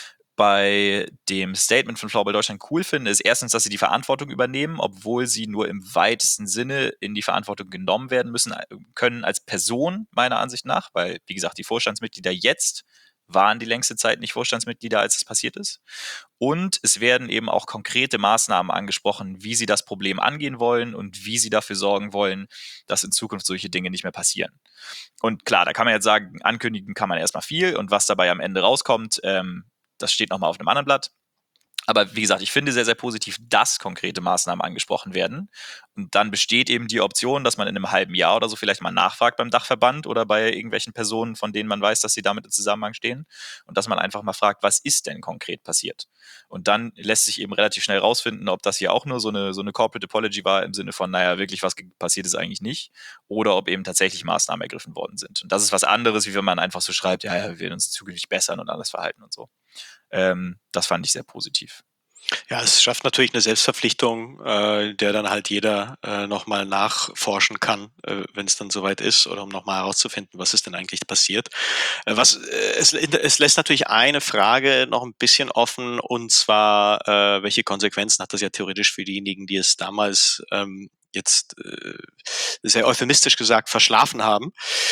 S1: bei dem Statement von Floorball Deutschland cool finde, ist erstens, dass sie die Verantwortung übernehmen, obwohl sie nur im weitesten Sinne in die Verantwortung genommen werden müssen können als Person, meiner Ansicht nach, weil, wie gesagt, die Vorstandsmitglieder jetzt waren die längste Zeit nicht Vorstandsmitglieder, als es passiert ist. Und es werden eben auch konkrete Maßnahmen angesprochen, wie sie das Problem angehen wollen und wie sie dafür sorgen wollen, dass in Zukunft solche Dinge nicht mehr passieren. Und klar, da kann man jetzt sagen, ankündigen kann man erstmal viel und was dabei am Ende rauskommt, ähm, das steht nochmal auf einem anderen Blatt. Aber wie gesagt, ich finde sehr, sehr positiv, dass konkrete Maßnahmen angesprochen werden. Und dann besteht eben die Option, dass man in einem halben Jahr oder so vielleicht mal nachfragt beim Dachverband oder bei irgendwelchen Personen, von denen man weiß, dass sie damit im Zusammenhang stehen. Und dass man einfach mal fragt, was ist denn konkret passiert? Und dann lässt sich eben relativ schnell rausfinden, ob das hier auch nur so eine, so eine Corporate Apology war im Sinne von, naja, wirklich was passiert ist eigentlich nicht. Oder ob eben tatsächlich Maßnahmen ergriffen worden sind. Und das ist was anderes, wie wenn man einfach so schreibt, ja, ja, wir werden uns zukünftig bessern und anders verhalten und so. Ähm, das fand ich sehr positiv.
S2: Ja, es schafft natürlich eine Selbstverpflichtung, äh, der dann halt jeder äh, nochmal nachforschen kann, äh, wenn es dann soweit ist, oder um nochmal herauszufinden, was ist denn eigentlich passiert. Äh, was, äh, es, es lässt natürlich eine Frage noch ein bisschen offen, und zwar, äh, welche Konsequenzen hat das ja theoretisch für diejenigen, die es damals ähm, jetzt äh, sehr euphemistisch gesagt verschlafen haben.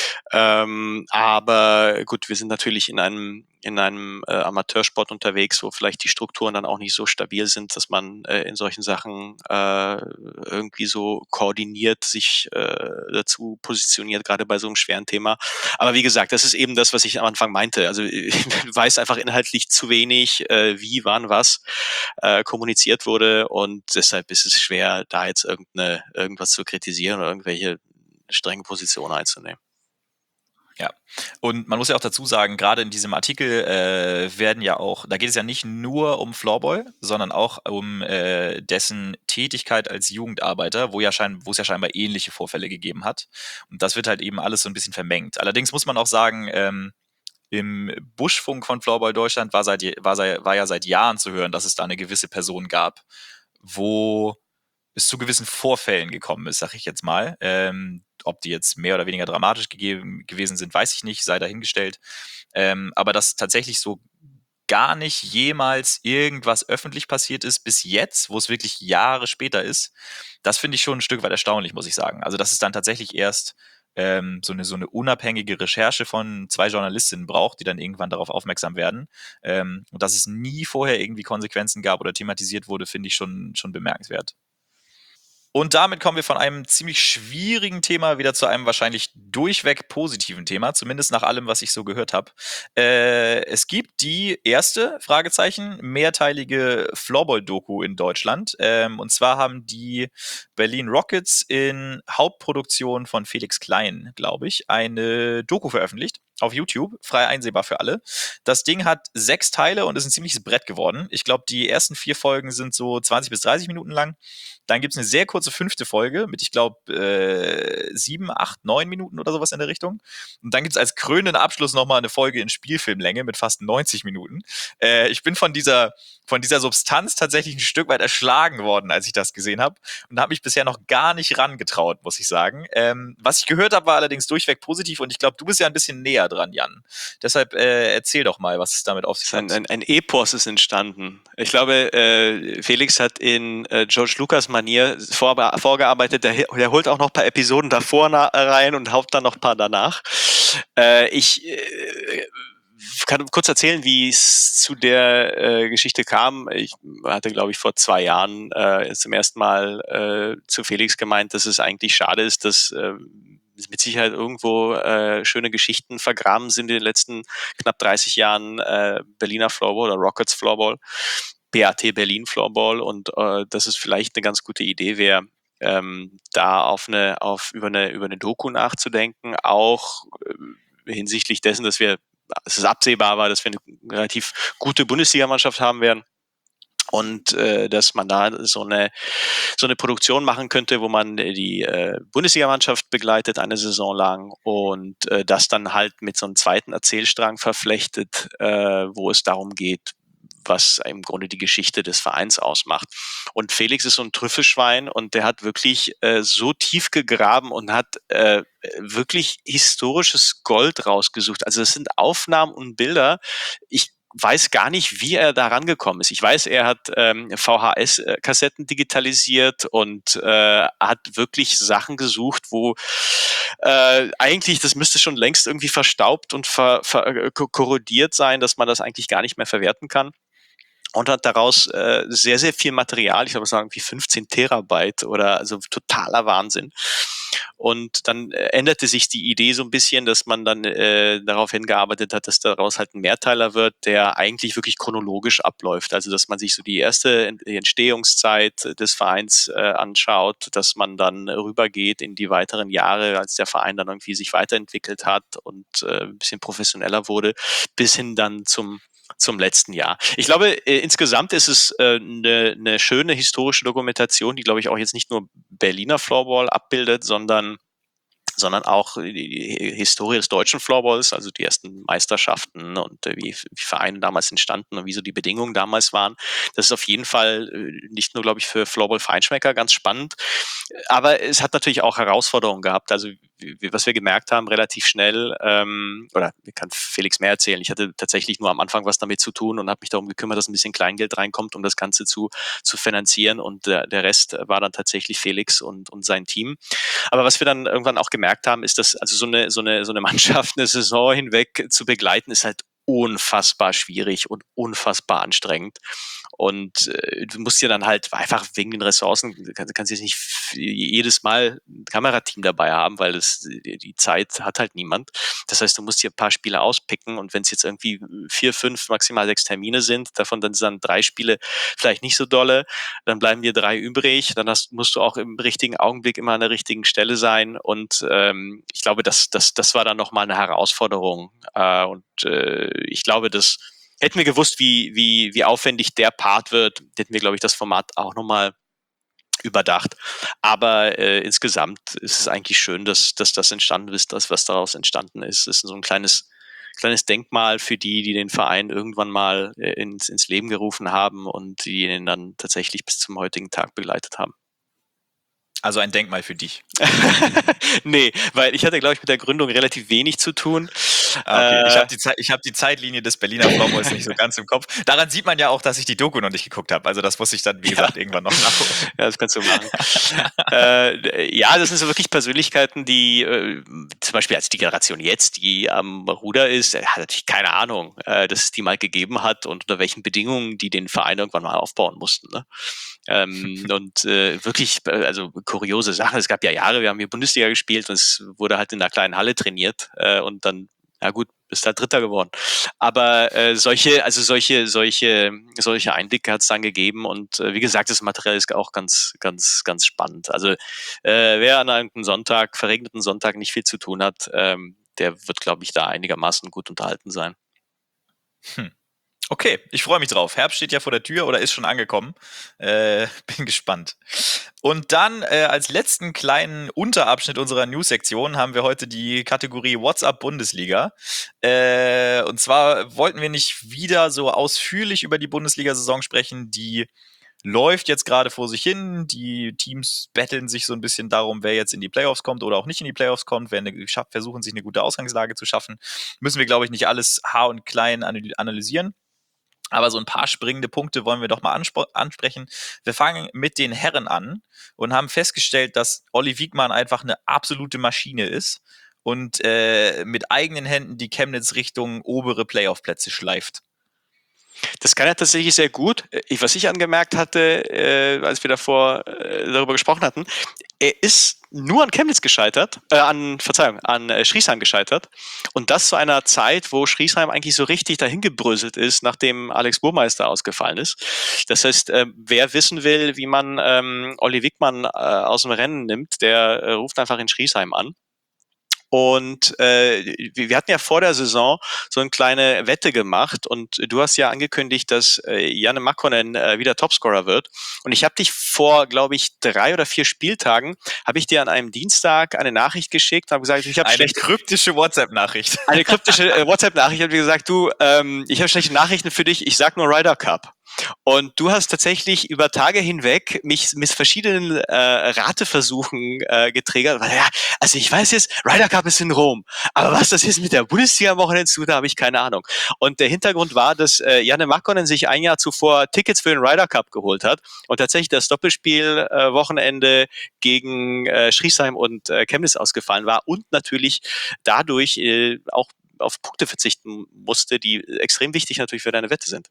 S2: Ähm, aber gut, wir sind natürlich in einem in einem äh, Amateursport unterwegs, wo vielleicht die Strukturen dann auch nicht so stabil sind, dass man äh, in solchen Sachen äh, irgendwie so koordiniert sich äh, dazu positioniert, gerade bei so einem schweren Thema. Aber wie gesagt, das ist eben das, was ich am Anfang meinte. Also ich weiß einfach inhaltlich zu wenig, äh, wie, wann, was äh, kommuniziert wurde, und deshalb ist es schwer, da jetzt irgendeine, irgendwas zu kritisieren oder irgendwelche strenge Positionen einzunehmen.
S1: Ja, und man muss ja auch dazu sagen, gerade in diesem Artikel äh, werden ja auch, da geht es ja nicht nur um Floorball, sondern auch um äh, dessen Tätigkeit als Jugendarbeiter, wo ja schein, wo es ja scheinbar ähnliche Vorfälle gegeben hat. Und das wird halt eben alles so ein bisschen vermengt. Allerdings muss man auch sagen, ähm, im Buschfunk von Floorball Deutschland war, seit, war, war ja seit Jahren zu hören, dass es da eine gewisse Person gab, wo es zu gewissen Vorfällen gekommen ist, sag ich jetzt mal. Ähm, ob die jetzt mehr oder weniger dramatisch gegeben, gewesen sind, weiß ich nicht, sei dahingestellt. Ähm, aber dass tatsächlich so gar nicht jemals irgendwas öffentlich passiert ist bis jetzt, wo es wirklich Jahre später ist, das finde ich schon ein Stück weit erstaunlich, muss ich sagen. Also, dass es dann tatsächlich erst ähm, so, eine, so eine unabhängige Recherche von zwei Journalistinnen braucht, die dann irgendwann darauf aufmerksam werden. Ähm, und dass es nie vorher irgendwie Konsequenzen gab oder thematisiert wurde, finde ich schon, schon bemerkenswert. Und damit kommen wir von einem ziemlich schwierigen Thema wieder zu einem wahrscheinlich durchweg positiven Thema, zumindest nach allem, was ich so gehört habe. Äh, es gibt die erste, Fragezeichen, mehrteilige Floorball-Doku in Deutschland. Ähm, und zwar haben die Berlin Rockets in Hauptproduktion von Felix Klein, glaube ich, eine Doku veröffentlicht. auf YouTube, frei einsehbar für alle. Das Ding hat sechs Teile und ist ein ziemliches Brett geworden. Ich glaube, die ersten vier Folgen sind so zwanzig bis dreißig Minuten lang. Dann gibt es eine sehr kurze fünfte Folge mit, ich glaube, äh, sieben, acht, neun Minuten oder sowas in der Richtung. Und dann gibt es als krönenden Abschluss nochmal eine Folge in Spielfilmlänge mit fast neunzig Minuten. Äh, ich bin von dieser, von dieser Substanz tatsächlich ein Stück weit erschlagen worden, als ich das gesehen habe. Und habe mich bisher noch gar nicht rangetraut, muss ich sagen. Ähm, was ich gehört habe, war allerdings durchweg positiv. Und ich glaube, du bist ja ein bisschen näher dran, Jan. Deshalb äh, erzähl doch mal, was es damit auf sich
S2: Ein,
S1: hat.
S2: ein, ein Epos ist entstanden. Ich glaube, äh, Felix hat in äh, George Lucas Manier vor, vorgearbeitet. Der, der holt auch noch ein paar Episoden davor na, rein und haut dann noch ein paar danach. Äh, ich äh, kann kurz erzählen, wie es zu der äh, Geschichte kam. Ich hatte, glaube ich, vor zwei Jahren äh, zum ersten Mal äh, zu Felix gemeint, dass es eigentlich schade ist, dass äh, mit Sicherheit irgendwo äh, schöne Geschichten vergraben sind in den letzten knapp dreißig Jahren äh, Berliner Floorball oder Rockets Floorball, B A T Berlin Floorball, und äh, dass es vielleicht eine ganz gute Idee wäre, ähm, da auf eine, auf über eine, über eine Doku nachzudenken, auch äh, hinsichtlich dessen, dass wir, dass es absehbar war, dass wir eine relativ gute Bundesligamannschaft haben werden. Und äh, dass man da so eine so eine Produktion machen könnte, wo man die äh, Bundesligamannschaft begleitet eine Saison lang und äh, das dann halt mit so einem zweiten Erzählstrang verflechtet, äh, wo es darum geht, was im Grunde die Geschichte des Vereins ausmacht. Und Felix ist so ein Trüffelschwein und der hat wirklich äh, so tief gegraben und hat äh, wirklich historisches Gold rausgesucht. Also es sind Aufnahmen und Bilder. Ich weiß gar nicht, wie er da rangekommen ist. Ich weiß, er hat ähm, V H S-Kassetten digitalisiert und äh, hat wirklich Sachen gesucht, wo äh, eigentlich, das müsste schon längst irgendwie verstaubt und ver, ver, korrodiert sein, dass man das eigentlich gar nicht mehr verwerten kann. Und hat daraus äh, sehr, sehr viel Material, ich würde sagen, wie fünfzehn Terabyte oder also totaler Wahnsinn. Und dann äh, änderte sich die Idee so ein bisschen, dass man dann äh, darauf hingearbeitet hat, dass daraus halt ein Mehrteiler wird, der eigentlich wirklich chronologisch abläuft. Also dass man sich so die erste Entstehungszeit des Vereins äh, anschaut, dass man dann rübergeht in die weiteren Jahre, als der Verein dann irgendwie sich weiterentwickelt hat und äh, ein bisschen professioneller wurde, bis hin dann zum zum letzten Jahr. Ich glaube, äh, insgesamt ist es eine äh, ne, ne schöne historische Dokumentation, die, glaube ich, auch jetzt nicht nur Berliner Floorball abbildet, sondern sondern auch die Historie des deutschen Floorballs, also die ersten Meisterschaften und äh, wie, wie Vereine damals entstanden und wie so die Bedingungen damals waren. Das ist auf jeden Fall äh, nicht nur, glaube ich, für Floorball-Feinschmecker ganz spannend, aber es hat natürlich auch Herausforderungen gehabt. Also wie, was wir gemerkt haben, relativ schnell, ähm, oder mir kann Felix mehr erzählen, ich hatte tatsächlich nur am Anfang was damit zu tun und habe mich darum gekümmert, dass ein bisschen Kleingeld reinkommt, um das Ganze zu, zu finanzieren, und der, der Rest war dann tatsächlich Felix und, und sein Team. Aber was wir dann irgendwann auch gemerkt haben, ist, dass also so eine, so eine, so eine Mannschaft eine Saison hinweg zu begleiten, ist halt unfassbar schwierig und unfassbar anstrengend. Und äh, du musst dir dann halt einfach wegen den Ressourcen, du kannst, kannst jetzt nicht jedes Mal ein Kamerateam dabei haben, weil es, die Zeit hat halt niemand. Das heißt, du musst hier ein paar Spiele auspicken, und wenn es jetzt irgendwie vier, fünf, maximal sechs Termine sind, davon dann sind dann drei Spiele vielleicht nicht so dolle, dann bleiben dir drei übrig, dann hast, musst du auch im richtigen Augenblick immer an der richtigen Stelle sein, und ähm, ich glaube, das, das, das war dann nochmal eine Herausforderung, äh, und äh, ich glaube, das hätten wir gewusst, wie, wie, wie aufwendig der Part wird, hätten wir, glaube ich, das Format auch nochmal überdacht. Aber äh, insgesamt ist es eigentlich schön, dass, dass das entstanden ist, das, was daraus entstanden ist. Es ist so ein kleines, kleines Denkmal für die, die den Verein irgendwann mal äh, ins, ins Leben gerufen haben und die ihn dann tatsächlich bis zum heutigen Tag begleitet haben.
S1: Also ein Denkmal für dich.
S2: Nee, weil ich hatte, glaube ich, mit der Gründung relativ wenig zu tun.
S1: Ah, okay.
S2: Äh,
S1: Ich habe die, Ze- ich hab die Zeitlinie des Berliner Floorballs nicht so ganz im Kopf. Daran sieht man ja auch, dass ich die Doku noch nicht geguckt habe. Also das muss ich dann, wie
S2: Ja.
S1: gesagt, irgendwann noch nachgucken.
S2: Ja, das kannst du machen. äh, ja, das sind so wirklich Persönlichkeiten, die äh, zum Beispiel als die Generation jetzt, die am Ruder ist, hat natürlich keine Ahnung, äh, dass es die mal gegeben hat und unter welchen Bedingungen die den Verein irgendwann mal aufbauen mussten. Ne? Ähm, und äh, wirklich, also kuriose Sachen. Es gab ja Jahre, wir haben hier Bundesliga gespielt und es wurde halt in einer kleinen Halle trainiert äh, und dann, na gut, bist halt Dritter geworden. Aber äh, solche, also solche, solche, solche Einblicke hat es dann gegeben, und äh, wie gesagt, das Material ist auch ganz, ganz, ganz spannend. Also äh, wer an einem Sonntag, verregneten Sonntag nicht viel zu tun hat, ähm, der wird, glaube ich, da einigermaßen gut unterhalten sein.
S1: Hm. Okay, ich freue mich drauf. Herbst steht ja vor der Tür oder ist schon angekommen. Äh, bin gespannt. Und dann äh, als letzten kleinen Unterabschnitt unserer News-Sektion haben wir heute die Kategorie WhatsApp Bundesliga. Äh, und zwar wollten wir nicht wieder so ausführlich über die Bundesliga-Saison sprechen, die läuft jetzt gerade vor sich hin. Die Teams betteln sich so ein bisschen darum, wer jetzt in die Playoffs kommt oder auch nicht in die Playoffs kommt. Wer eine, versuchen, sich eine gute Ausgangslage zu schaffen. Müssen wir, glaube ich, nicht alles haar und klein analysieren. Aber so ein paar springende Punkte wollen wir doch mal anspr- ansprechen. Wir fangen mit den Herren an und haben festgestellt, dass Olli Wiegmann einfach eine absolute Maschine ist und äh, mit eigenen Händen die Chemnitz Richtung obere Playoff-Plätze schleift.
S2: Das kann er tatsächlich sehr gut. Ich, was ich angemerkt hatte, äh, als wir davor äh, darüber gesprochen hatten, er ist nur an Chemnitz gescheitert, äh, an, Verzeihung, an äh, Schriesheim gescheitert. Und das zu einer Zeit, wo Schriesheim eigentlich so richtig dahin gebröselt ist, nachdem Alex Burmeister ausgefallen ist. Das heißt, äh, wer wissen will, wie man ähm, Olli Wiegmann äh, aus dem Rennen nimmt, der äh, ruft einfach in Schriesheim an. Und äh, wir hatten ja vor der Saison so eine kleine Wette gemacht und du hast ja angekündigt, dass äh, Janne Makkonen äh, wieder Topscorer wird. Und ich habe dich vor, glaube ich, drei oder vier Spieltagen, habe ich dir an einem Dienstag eine Nachricht geschickt und habe gesagt, ich habe
S1: Eine
S2: schlechte
S1: kryptische WhatsApp-Nachricht.
S2: Eine kryptische äh, WhatsApp-Nachricht, habe ich gesagt, du, ähm, ich habe schlechte Nachrichten für dich, ich sag nur Ryder Cup. Und du hast tatsächlich über Tage hinweg mich mit verschiedenen äh, Rateversuchen äh, getriggert. Weil, ja, also ich weiß jetzt, Ryder Cup ist in Rom, aber was das jetzt mit der Bundesliga am Wochenende zu, da habe ich keine Ahnung. Und der Hintergrund war, dass äh, Janne Makkonen sich ein Jahr zuvor Tickets für den Ryder Cup geholt hat und tatsächlich das Doppelspiel äh, Wochenende gegen äh, Schriesheim und äh, Chemnitz ausgefallen war und natürlich dadurch äh, auch auf Punkte verzichten musste, die extrem wichtig natürlich für deine Wette sind.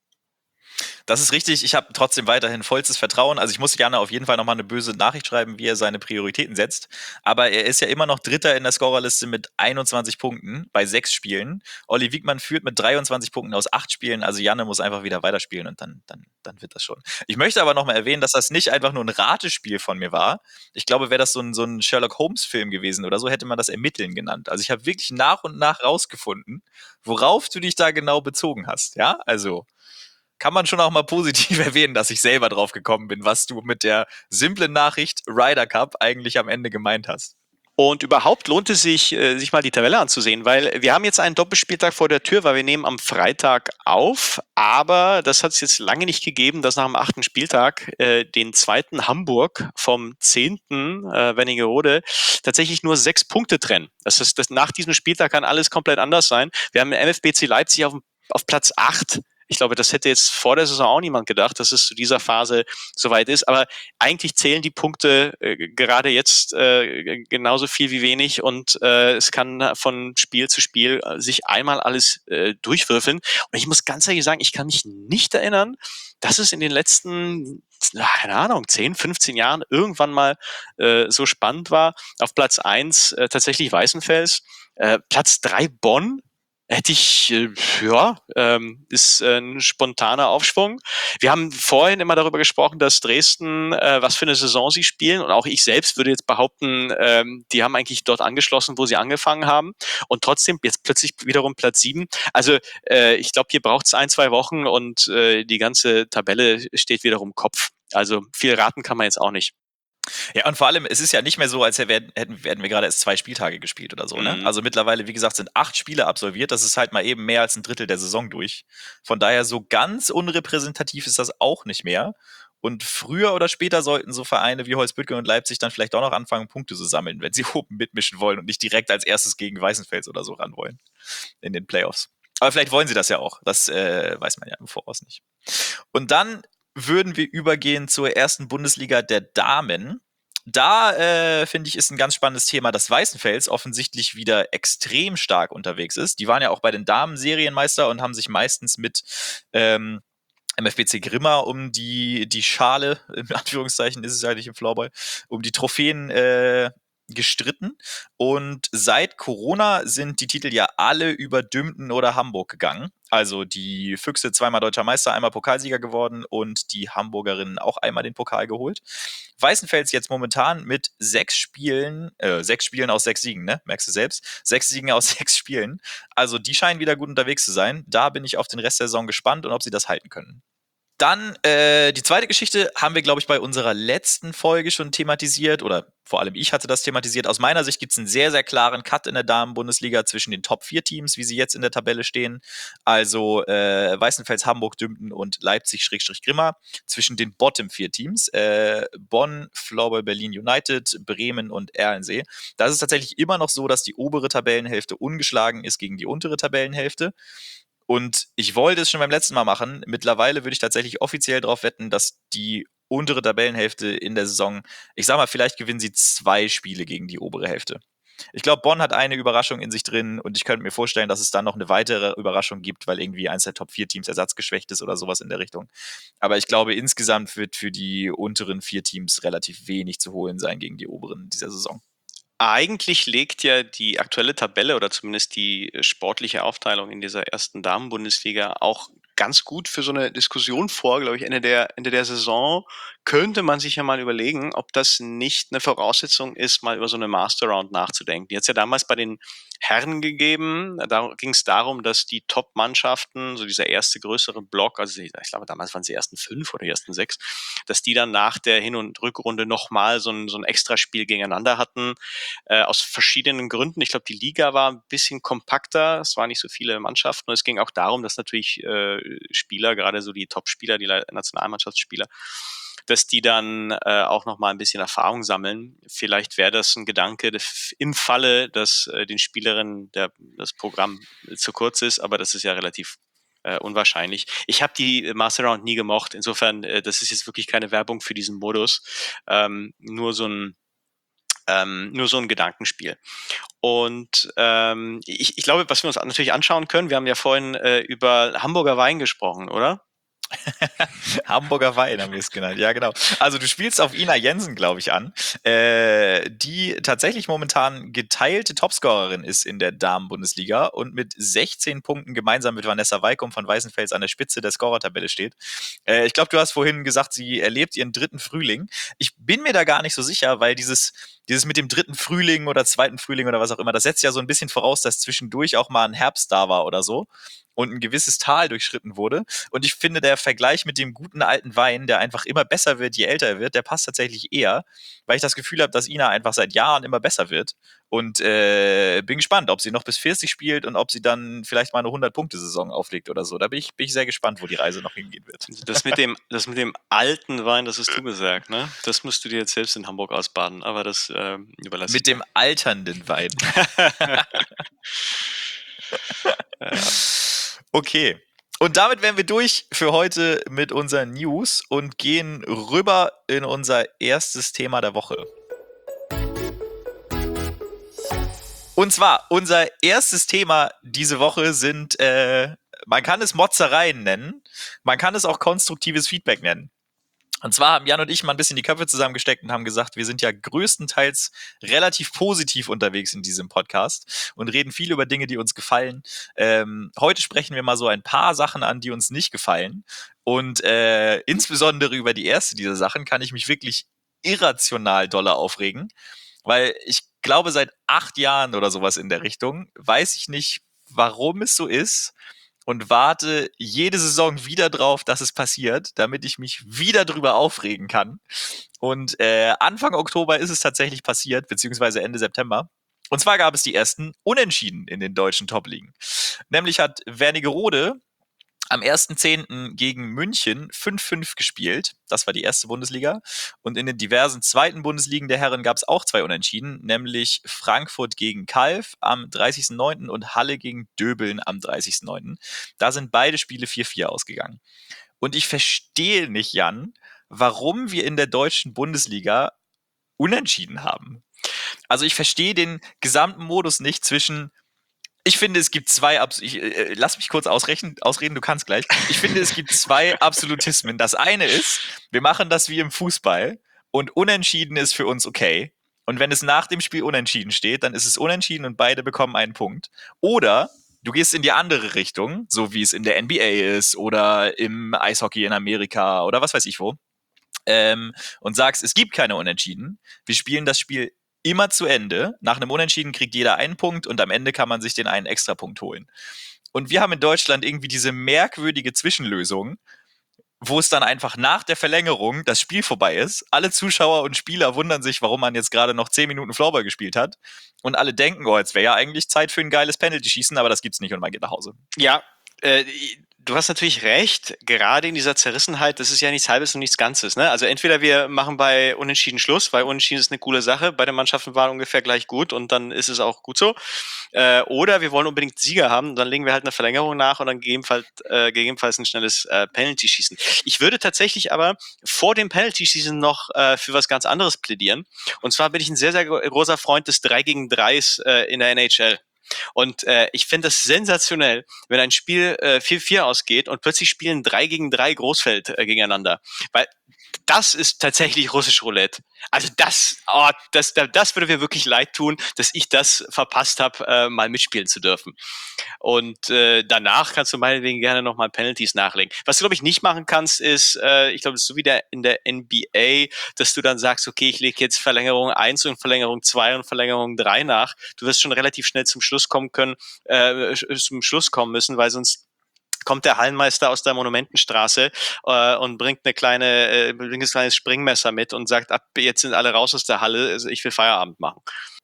S1: Das ist richtig. Ich habe trotzdem weiterhin vollstes Vertrauen. Also ich muss gerne auf jeden Fall nochmal eine böse Nachricht schreiben, wie er seine Prioritäten setzt. Aber er ist ja immer noch Dritter in der Scorerliste mit einundzwanzig Punkten bei sechs Spielen. Olli Wiegmann führt mit dreiundzwanzig Punkten aus acht Spielen. Also Janne muss einfach wieder weiterspielen und dann, dann, dann wird das schon. Ich möchte aber nochmal erwähnen, dass das nicht einfach nur ein Ratespiel von mir war. Ich glaube, wäre das so ein, so ein Sherlock Holmes-Film gewesen oder so, hätte man das Ermitteln genannt. Also ich habe wirklich nach und nach rausgefunden, worauf du dich da genau bezogen hast. Ja, also kann man schon auch mal positiv erwähnen, dass ich selber drauf gekommen bin, was du mit der simplen Nachricht Ryder Cup eigentlich am Ende gemeint hast.
S2: Und überhaupt lohnt es sich, äh, sich mal die Tabelle anzusehen, weil wir haben jetzt einen Doppelspieltag vor der Tür, weil wir nehmen am Freitag auf, aber das hat es jetzt lange nicht gegeben, dass nach dem achten Spieltag äh, den zweiten Hamburg vom zehnten Äh, Wernigerode tatsächlich nur sechs Punkte trennen. Das heißt, das, nach diesem Spieltag kann alles komplett anders sein. Wir haben M F B C Leipzig auf, auf Platz acht. Ich glaube, das hätte jetzt vor der Saison auch niemand gedacht, dass es zu dieser Phase soweit ist. Aber eigentlich zählen die Punkte äh, gerade jetzt äh, genauso viel wie wenig und äh, es kann von Spiel zu Spiel äh, sich einmal alles äh, durchwürfeln. Und ich muss ganz ehrlich sagen, ich kann mich nicht erinnern, dass es in den letzten, keine Ahnung, zehn, fünfzehn Jahren irgendwann mal äh, so spannend war. Auf Platz eins äh, tatsächlich Weißenfels, äh, Platz drei Bonn. Hätte ich, äh, ja, ähm, ist äh, ein spontaner Aufschwung. Wir haben vorhin immer darüber gesprochen, dass Dresden, äh, was für eine Saison sie spielen. Und auch ich selbst würde jetzt behaupten, ähm, die haben eigentlich dort angeschlossen, wo sie angefangen haben. Und trotzdem jetzt plötzlich wiederum Platz sieben. Also äh, ich glaube, hier braucht es ein, zwei Wochen und äh, die ganze Tabelle steht wiederum Kopf. Also viel raten kann man jetzt auch nicht.
S1: Ja, und vor allem, es ist ja nicht mehr so, als hätten, hätten wir gerade erst zwei Spieltage gespielt oder so, ne?
S2: Mhm.
S1: Also mittlerweile, wie gesagt, sind acht Spiele absolviert. Das ist halt mal eben mehr als ein Drittel der Saison durch. Von daher, so ganz unrepräsentativ ist das auch nicht mehr. Und früher oder später sollten so Vereine wie Holzbüttel und Leipzig dann vielleicht auch noch anfangen, Punkte zu sammeln, wenn sie oben mitmischen wollen und nicht direkt als erstes gegen Weißenfels oder so ran wollen in den Playoffs. Aber vielleicht wollen sie das ja auch. Das äh, weiß man ja im Voraus nicht. Und dann würden wir übergehen zur ersten Bundesliga der Damen. Da, äh, finde ich, ist ein ganz spannendes Thema, dass Weißenfels offensichtlich wieder extrem stark unterwegs ist. Die waren ja auch bei den Damen Serienmeister und haben sich meistens mit ähm, M F B C Grimma um die, die Schale, in Anführungszeichen ist es ja nicht im Floorball, um die Trophäen äh, gestritten. Und seit Corona sind die Titel ja alle über Dümpen oder Hamburg gegangen. Also die Füchse zweimal Deutscher Meister, einmal Pokalsieger geworden und die Hamburgerinnen auch einmal den Pokal geholt. Weißenfels jetzt momentan mit sechs Spielen, äh, sechs Spielen aus sechs Siegen, ne? Merkst du selbst? Sechs Siegen aus sechs Spielen. Also die scheinen wieder gut unterwegs zu sein. Da bin ich auf den Rest der Saison gespannt und ob sie das halten können. Dann äh, die zweite Geschichte haben wir, glaube ich, bei unserer letzten Folge schon thematisiert oder vor allem ich hatte das thematisiert. Aus meiner Sicht gibt es einen sehr, sehr klaren Cut in der Damen-Bundesliga zwischen den Top vier Teams, wie sie jetzt in der Tabelle stehen. Also äh, Weißenfels, Hamburg, Dümpen und Leipzig-Grimma. Zwischen den Bottom vier Teams. Äh, Bonn, Floorball Berlin United, Bremen und Erlensee. Da ist es tatsächlich immer noch so, dass die obere Tabellenhälfte ungeschlagen ist gegen die untere Tabellenhälfte. Und ich wollte es schon beim letzten Mal machen. Mittlerweile würde ich tatsächlich offiziell darauf wetten, dass die untere Tabellenhälfte in der Saison, ich sag mal, vielleicht gewinnen sie zwei Spiele gegen die obere Hälfte. Ich glaube, Bonn hat eine Überraschung in sich drin und ich könnte mir vorstellen, dass es dann noch eine weitere Überraschung gibt, weil irgendwie eins der Top vier Teams ersatzgeschwächt ist oder sowas in der Richtung. Aber ich glaube, insgesamt wird für die unteren vier Teams relativ wenig zu holen sein gegen die oberen in dieser Saison.
S2: Eigentlich legt ja die aktuelle Tabelle oder zumindest die sportliche Aufteilung in dieser ersten Damen-Bundesliga auch ganz gut für so eine Diskussion vor, glaube ich, Ende der, Ende der Saison könnte man sich ja mal überlegen, ob das nicht eine Voraussetzung ist, mal über so eine Master-Round nachzudenken. Die hat es ja damals bei den Herren gegeben. Da ging es darum, dass die Top-Mannschaften, so dieser erste größere Block, also ich glaube, damals waren es die ersten fünf oder die ersten sechs, dass die dann nach der Hin- und Rückrunde nochmal so ein, so ein Extraspiel gegeneinander hatten, äh, aus verschiedenen Gründen. Ich glaube, die Liga war ein bisschen kompakter, es waren nicht so viele Mannschaften und es ging auch darum, dass natürlich äh, Spieler, gerade so die Top-Spieler, die Nationalmannschaftsspieler, dass die dann äh, auch nochmal ein bisschen Erfahrung sammeln. Vielleicht wäre das ein Gedanke im Falle, dass äh, den Spielerinnen der, das Programm zu kurz ist, aber das ist ja relativ äh, unwahrscheinlich. Ich habe die Master Round nie gemocht, insofern, äh, das ist jetzt wirklich keine Werbung für diesen Modus, ähm, nur so ein Ähm, nur so ein Gedankenspiel. Und ähm, ich, ich glaube, was wir uns natürlich anschauen können, wir haben ja vorhin äh, über Hamburger Wein gesprochen, oder?
S1: Hamburger Wein haben wir es genannt, ja genau. Also du spielst auf Ina Jensen, glaube ich, an, äh, die tatsächlich momentan geteilte Topscorerin ist in der Damen-Bundesliga und mit sechzehn Punkten gemeinsam mit Vanessa Weikum von Weißenfels an der Spitze der Scorertabelle steht. Äh, ich glaube, du hast vorhin gesagt, sie erlebt ihren dritten Frühling. Ich bin mir da gar nicht so sicher, weil dieses, dieses mit dem dritten Frühling oder zweiten Frühling oder was auch immer, das setzt ja so ein bisschen voraus, dass zwischendurch auch mal ein Herbst da war oder so und ein gewisses Tal durchschritten wurde. Und ich finde, der Vergleich mit dem guten alten Wein, der einfach immer besser wird, je älter er wird, der passt tatsächlich eher, weil ich das Gefühl habe, dass Ina einfach seit Jahren immer besser wird. Und äh, bin gespannt, ob sie noch bis vierzig spielt und ob sie dann vielleicht mal eine hundert-Punkte-Saison auflegt oder so. Da bin ich, bin ich sehr gespannt, wo die Reise noch hingehen wird.
S2: Das mit dem, das mit dem alten Wein, das hast du gesagt, ne? Das musst du dir jetzt selbst in Hamburg ausbaden, aber das äh, überlasse
S1: Mit
S2: ich dir.
S1: dem alternden Wein.
S2: Ja.
S1: Okay. Und damit wären wir durch für heute mit unseren News und gehen rüber in unser erstes Thema der Woche. Und zwar, unser erstes Thema diese Woche sind, äh, man kann es Motzereien nennen, man kann es auch konstruktives Feedback nennen. Und zwar haben Jan und ich mal ein bisschen die Köpfe zusammengesteckt und haben gesagt, wir sind ja größtenteils relativ positiv unterwegs in diesem Podcast und reden viel über Dinge, die uns gefallen. Ähm, heute sprechen wir mal so ein paar Sachen an, die uns nicht gefallen. Und äh, insbesondere über die erste dieser Sachen kann ich mich wirklich irrational doller aufregen, weil ich glaube, seit acht Jahren oder sowas in der Richtung weiß ich nicht, warum es so ist, und warte jede Saison wieder drauf, dass es passiert, damit ich mich wieder drüber aufregen kann. Und äh, Anfang Oktober ist es tatsächlich passiert, beziehungsweise Ende September. Und zwar gab es die ersten Unentschieden in den deutschen Top-Ligen. Nämlich hat Wernigerode am ersten zehnten gegen München fünf fünf gespielt. Das war die erste Bundesliga. Und in den diversen zweiten Bundesligen der Herren gab es auch zwei Unentschieden, nämlich Frankfurt gegen Calw am dreißigsten neunten und Halle gegen Döbeln am dreißigsten neunten Da sind beide Spiele vier vier ausgegangen. Und ich verstehe nicht, Jan, warum wir in der deutschen Bundesliga Unentschieden haben. Also ich verstehe den gesamten Modus nicht zwischen ich finde, es gibt zwei, Abs ich, äh, lass mich kurz ausrechnen, ausreden, du kannst gleich. Ich finde, es gibt zwei Absolutismen. Das eine ist, wir machen das wie im Fußball und unentschieden ist für uns okay. Und wenn es nach dem Spiel unentschieden steht, dann ist es unentschieden und beide bekommen einen Punkt. Oder du gehst in die andere Richtung, so wie es in der N B A ist oder im Eishockey in Amerika oder was weiß ich wo, ähm, und sagst, es gibt keine Unentschieden. Wir spielen das Spiel immer zu Ende. Nach einem Unentschieden kriegt jeder einen Punkt und am Ende kann man sich den einen Extrapunkt holen. Und wir haben in Deutschland irgendwie diese merkwürdige Zwischenlösung, wo es dann einfach nach der Verlängerung das Spiel vorbei ist. Alle Zuschauer und Spieler wundern sich, warum man jetzt gerade noch zehn Minuten Floorball gespielt hat. Und alle denken, oh, jetzt wäre ja eigentlich Zeit für ein geiles Penalty-Schießen, aber das gibt's nicht und man geht nach Hause.
S2: Ja, äh, du hast natürlich recht, gerade in dieser Zerrissenheit, das ist ja nichts Halbes und nichts Ganzes. Ne? Also entweder wir machen bei Unentschieden Schluss, weil Unentschieden ist eine coole Sache, beide Mannschaften waren ungefähr gleich gut und dann ist es auch gut so. Äh, oder wir wollen unbedingt Sieger haben, dann legen wir halt eine Verlängerung nach und dann gegebenenfalls, äh, gegebenenfalls ein schnelles äh, Penalty-Schießen. Ich würde tatsächlich aber vor dem Penalty-Schießen noch äh, für was ganz anderes plädieren. Und zwar bin ich ein sehr, sehr großer Freund des drei gegen dreis äh, in der N H L. Und äh, ich finde das sensationell, wenn ein Spiel äh, vier vier ausgeht und plötzlich spielen drei gegen drei Großfeld äh, gegeneinander. Weil das ist tatsächlich russisch Roulette. Also das, oh, das, das würde mir wirklich leid tun, dass ich das verpasst habe, äh, mal mitspielen zu dürfen. Und äh, danach kannst du meinetwegen gerne nochmal Penalties nachlegen. Was du, glaube ich, nicht machen kannst, ist, äh, ich glaube, es ist so wie der, in der N B A, dass du dann sagst, okay, ich lege jetzt Verlängerung eins und Verlängerung zwei und Verlängerung drei nach. Du wirst schon relativ schnell zum Schluss kommen können, äh, zum Schluss kommen müssen, weil sonst kommt der Hallenmeister aus der Monumentenstraße äh, und bringt eine kleine, äh, bringt ein kleines Springmesser mit und sagt, ab jetzt sind alle raus aus der Halle, also ich will Feierabend machen.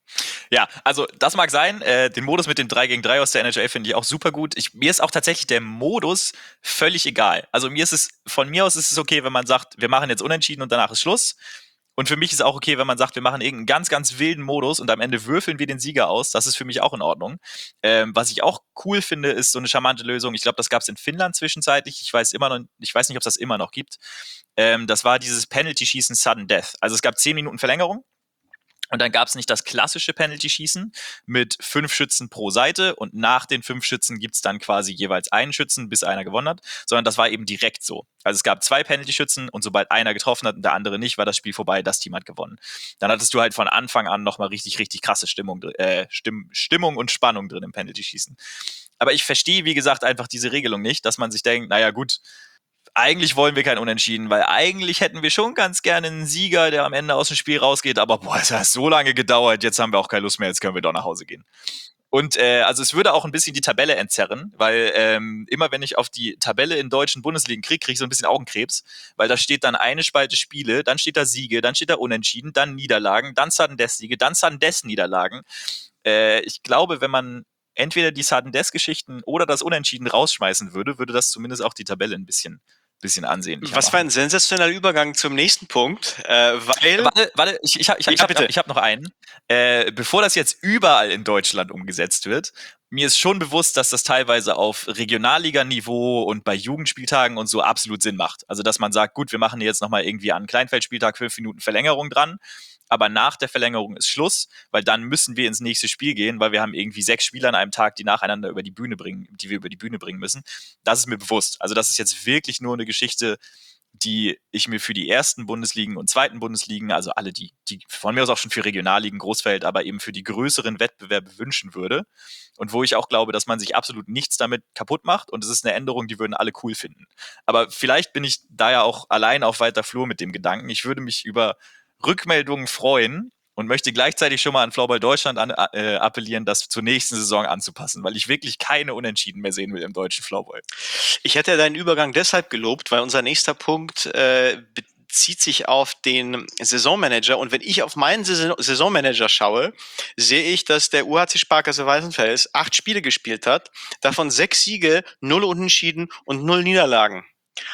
S1: Ja, also das mag sein. Äh, den Modus mit dem drei gegen drei aus der N H L finde ich auch super gut. Ich, mir ist auch tatsächlich der Modus völlig egal. Also mir ist es, von mir aus ist es okay, wenn man sagt, wir machen jetzt Unentschieden und danach ist Schluss. Und für mich ist auch okay, wenn man sagt, wir machen irgendeinen ganz, ganz wilden Modus und am Ende würfeln wir den Sieger aus. Das ist für mich auch in Ordnung. Ähm, was ich auch cool finde, ist so eine charmante Lösung. Ich glaube, das gab es in Finnland zwischenzeitlich. Ich weiß immer noch, ich weiß nicht, ob es das immer noch gibt. Ähm, das war dieses Penalty-Schießen Sudden Death. Also es gab zehn Minuten Verlängerung. Und dann gab es nicht das klassische Penalty-Schießen mit fünf Schützen pro Seite und nach den fünf Schützen gibt's dann quasi jeweils einen Schützen, bis einer gewonnen hat, sondern das war eben direkt so. Also es gab zwei Penalty-Schützen und sobald einer getroffen hat und der andere nicht, war das Spiel vorbei, das Team hat gewonnen. Dann hattest du halt von Anfang an nochmal richtig, richtig krasse Stimmung, äh, Stimm, Stimmung und Spannung drin im Penalty-Schießen. Aber ich verstehe, wie gesagt, einfach diese Regelung nicht, dass man sich denkt, naja gut, eigentlich wollen wir kein Unentschieden, weil eigentlich hätten wir schon ganz gerne einen Sieger, der am Ende aus dem Spiel rausgeht, aber boah, es hat so lange gedauert, jetzt haben wir auch keine Lust mehr, jetzt können wir doch nach Hause gehen. Und äh, also es würde auch ein bisschen die Tabelle entzerren, weil ähm, immer wenn ich auf die Tabelle in deutschen Bundesligen kriege, kriege ich so ein bisschen Augenkrebs, weil da steht dann eine Spalte Spiele, dann steht da Siege, dann steht da Unentschieden, dann Niederlagen, dann Sudden Death Siege, dann Sudden Death Niederlagen. Äh, ich glaube, wenn man entweder die Sudden Death Geschichten oder das Unentschieden rausschmeißen würde, würde das zumindest auch die Tabelle ein bisschen bisschen ansehnlicher
S2: Was für ein sensationeller Übergang zum nächsten Punkt, äh, weil...
S1: Warte, warte, ich, ich habe ich hab,
S2: Ja,
S1: ich hab,
S2: bitte.
S1: ich hab noch einen. Äh, bevor das jetzt überall in Deutschland umgesetzt wird, mir ist schon bewusst, dass das teilweise auf Regionalliganiveau und bei Jugendspieltagen und so absolut Sinn macht. Also, dass man sagt, gut, wir machen jetzt nochmal irgendwie an Kleinfeldspieltag fünf Minuten Verlängerung dran, aber nach der Verlängerung ist Schluss, weil dann müssen wir ins nächste Spiel gehen, weil wir haben irgendwie sechs Spieler an einem Tag, die nacheinander über die Bühne bringen, die wir über die Bühne bringen müssen. Das ist mir bewusst. Also, das ist jetzt wirklich nur eine Geschichte, die ich mir für die ersten Bundesligen und zweiten Bundesligen, also alle die, die von mir aus auch schon für Regionalligen, Großfeld, aber eben für die größeren Wettbewerbe wünschen würde. Und wo ich auch glaube, dass man sich absolut nichts damit kaputt macht. Und es ist eine Änderung, die würden alle cool finden. Aber vielleicht bin ich da ja auch allein auf weiter Flur mit dem Gedanken. Ich würde mich über Rückmeldungen freuen und möchte gleichzeitig schon mal an Floorball Deutschland an, äh, appellieren, das zur nächsten Saison anzupassen, weil ich wirklich keine Unentschieden mehr sehen will im deutschen Floorball.
S2: Ich hätte deinen Übergang deshalb gelobt, weil unser nächster Punkt äh, bezieht sich auf den Saisonmanager. Und wenn ich auf meinen Saison Saisonmanager schaue, sehe ich, dass der U H C Sparkasse Weißenfels acht Spiele gespielt hat, davon sechs Siege, null Unentschieden und null Niederlagen.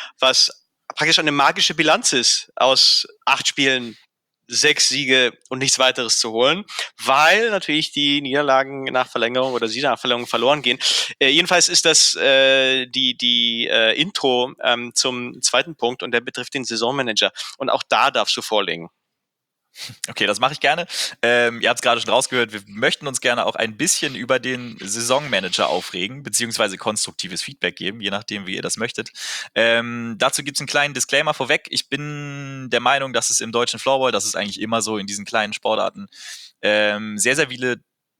S2: Was praktisch eine magische Bilanz ist aus acht Spielen, sechs Siege und nichts weiteres zu holen, weil natürlich die Niederlagen nach Verlängerung oder Siege nach Verlängerung verloren gehen. Äh, jedenfalls ist das äh, die, die äh, Intro ähm, zum zweiten Punkt und der betrifft den Saisonmanager. Und auch da darfst du vorlegen.
S1: Okay, das mache ich gerne. Ähm, ihr habt es gerade schon rausgehört, wir möchten uns gerne auch ein bisschen über den Saisonmanager aufregen, beziehungsweise konstruktives Feedback geben, je nachdem, wie ihr das möchtet. Ähm, dazu gibt es einen kleinen Disclaimer vorweg. Ich bin der Meinung, dass es im deutschen Floorball, das ist eigentlich immer so in diesen kleinen Sportarten, ähm, sehr, sehr viele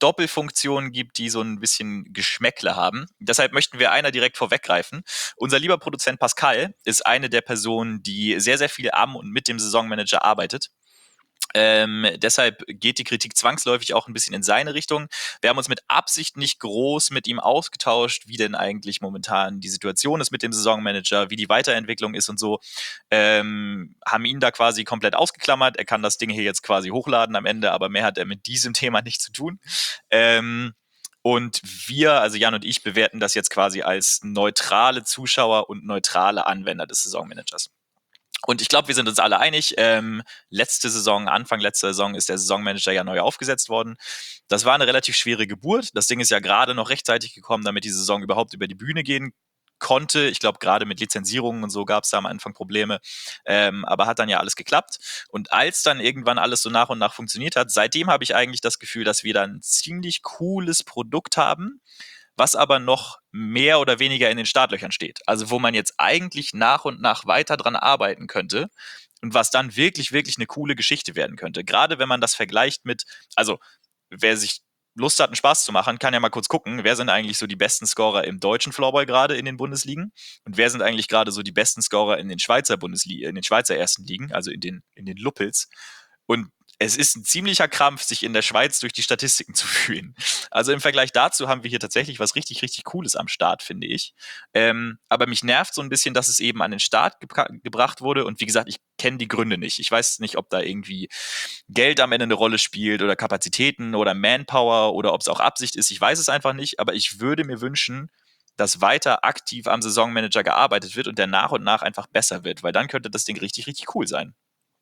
S1: Doppelfunktionen gibt, die so ein bisschen Geschmäckle haben. Deshalb möchten wir einer direkt vorweggreifen. Unser lieber Produzent Pascal ist eine der Personen, die sehr, sehr viel am und mit dem Saisonmanager arbeitet. Ähm, deshalb geht die Kritik zwangsläufig auch ein bisschen in seine Richtung. Wir haben uns mit Absicht nicht groß mit ihm ausgetauscht, wie denn eigentlich momentan die Situation ist mit dem Saisonmanager, wie die Weiterentwicklung ist und so. Ähm, haben ihn da quasi komplett ausgeklammert. Er kann das Ding hier jetzt quasi hochladen am Ende, aber mehr hat er mit diesem Thema nicht zu tun. Ähm, und wir, also Jan und ich, bewerten das jetzt quasi als neutrale Zuschauer und neutrale Anwender des Saisonmanagers. Und ich glaube, wir sind uns alle einig. Ähm, letzte Saison, Anfang letzter Saison ist der Saisonmanager ja neu aufgesetzt worden. Das war eine relativ schwere Geburt. Das Ding ist ja gerade noch rechtzeitig gekommen, damit die Saison überhaupt über die Bühne gehen konnte. Ich glaube, gerade mit Lizenzierungen und so gab es da am Anfang Probleme. Ähm, aber hat dann ja alles geklappt. Und als dann irgendwann alles so nach und nach funktioniert hat, seitdem habe ich eigentlich das Gefühl, dass wir dann ein ziemlich cooles Produkt haben, was aber noch mehr oder weniger in den Startlöchern steht. Also wo man jetzt eigentlich nach und nach weiter dran arbeiten könnte und was dann wirklich, wirklich eine coole Geschichte werden könnte. Gerade wenn man das vergleicht mit, also wer sich Lust hat, einen Spaß zu machen, kann ja mal kurz gucken, wer sind eigentlich so die besten Scorer im deutschen Floorball gerade in den Bundesligen und wer sind eigentlich gerade so die besten Scorer in den Schweizer Bundesliga, in den Schweizer ersten Ligen, also in den, in den Luppels. Und es ist ein ziemlicher Krampf, sich in der Schweiz durch die Statistiken zu fühlen. Also im Vergleich dazu haben wir hier tatsächlich was richtig, richtig Cooles am Start, finde ich. Ähm, aber mich nervt so ein bisschen, dass es eben an den Start gebra- gebracht wurde. Und wie gesagt, ich kenne die Gründe nicht. Ich weiß nicht, ob da irgendwie Geld am Ende eine Rolle spielt oder Kapazitäten oder Manpower oder ob es auch Absicht ist. Ich weiß es einfach nicht. Aber ich würde mir wünschen, dass weiter aktiv am Saisonmanager gearbeitet wird und der nach und nach einfach besser wird, weil dann könnte das Ding richtig, richtig cool sein.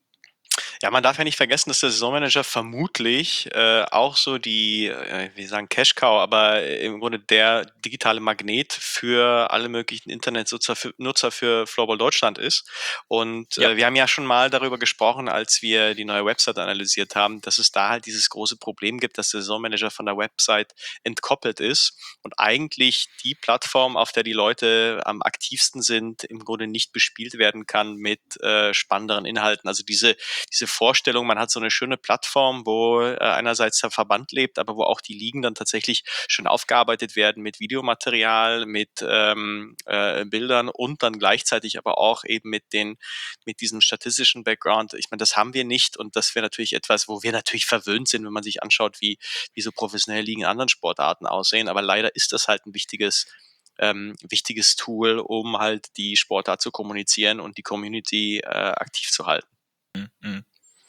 S2: Ja, man darf ja nicht vergessen, dass der Saisonmanager vermutlich äh, auch so die, äh, wie sagen, Cash Cow, aber im Grunde der digitale Magnet für alle möglichen Internetnutzer für, Nutzer für Floorball Deutschland ist. Und
S1: Ja.
S2: äh, wir haben ja schon mal darüber gesprochen, als wir die neue Website analysiert haben, dass es da halt dieses große Problem gibt, dass der Saisonmanager von der Website entkoppelt ist und eigentlich die Plattform, auf der die Leute am aktivsten sind, im Grunde nicht bespielt werden kann mit äh, spannenderen Inhalten. Also diese diese Vorstellung, man hat so eine schöne Plattform, wo äh, einerseits der Verband lebt, aber wo auch die Ligen dann tatsächlich schon aufgearbeitet werden mit Videomaterial, mit ähm, äh, Bildern und dann gleichzeitig aber auch eben mit den mit diesem statistischen Background. Ich meine, das haben wir nicht und das wäre natürlich etwas, wo wir natürlich verwöhnt sind, wenn man sich anschaut, wie wie so professionelle Ligen in anderen Sportarten aussehen. Aber leider ist das halt ein wichtiges ähm, wichtiges Tool, um halt die Sportart zu kommunizieren und die Community äh, aktiv zu halten.
S1: Mhm.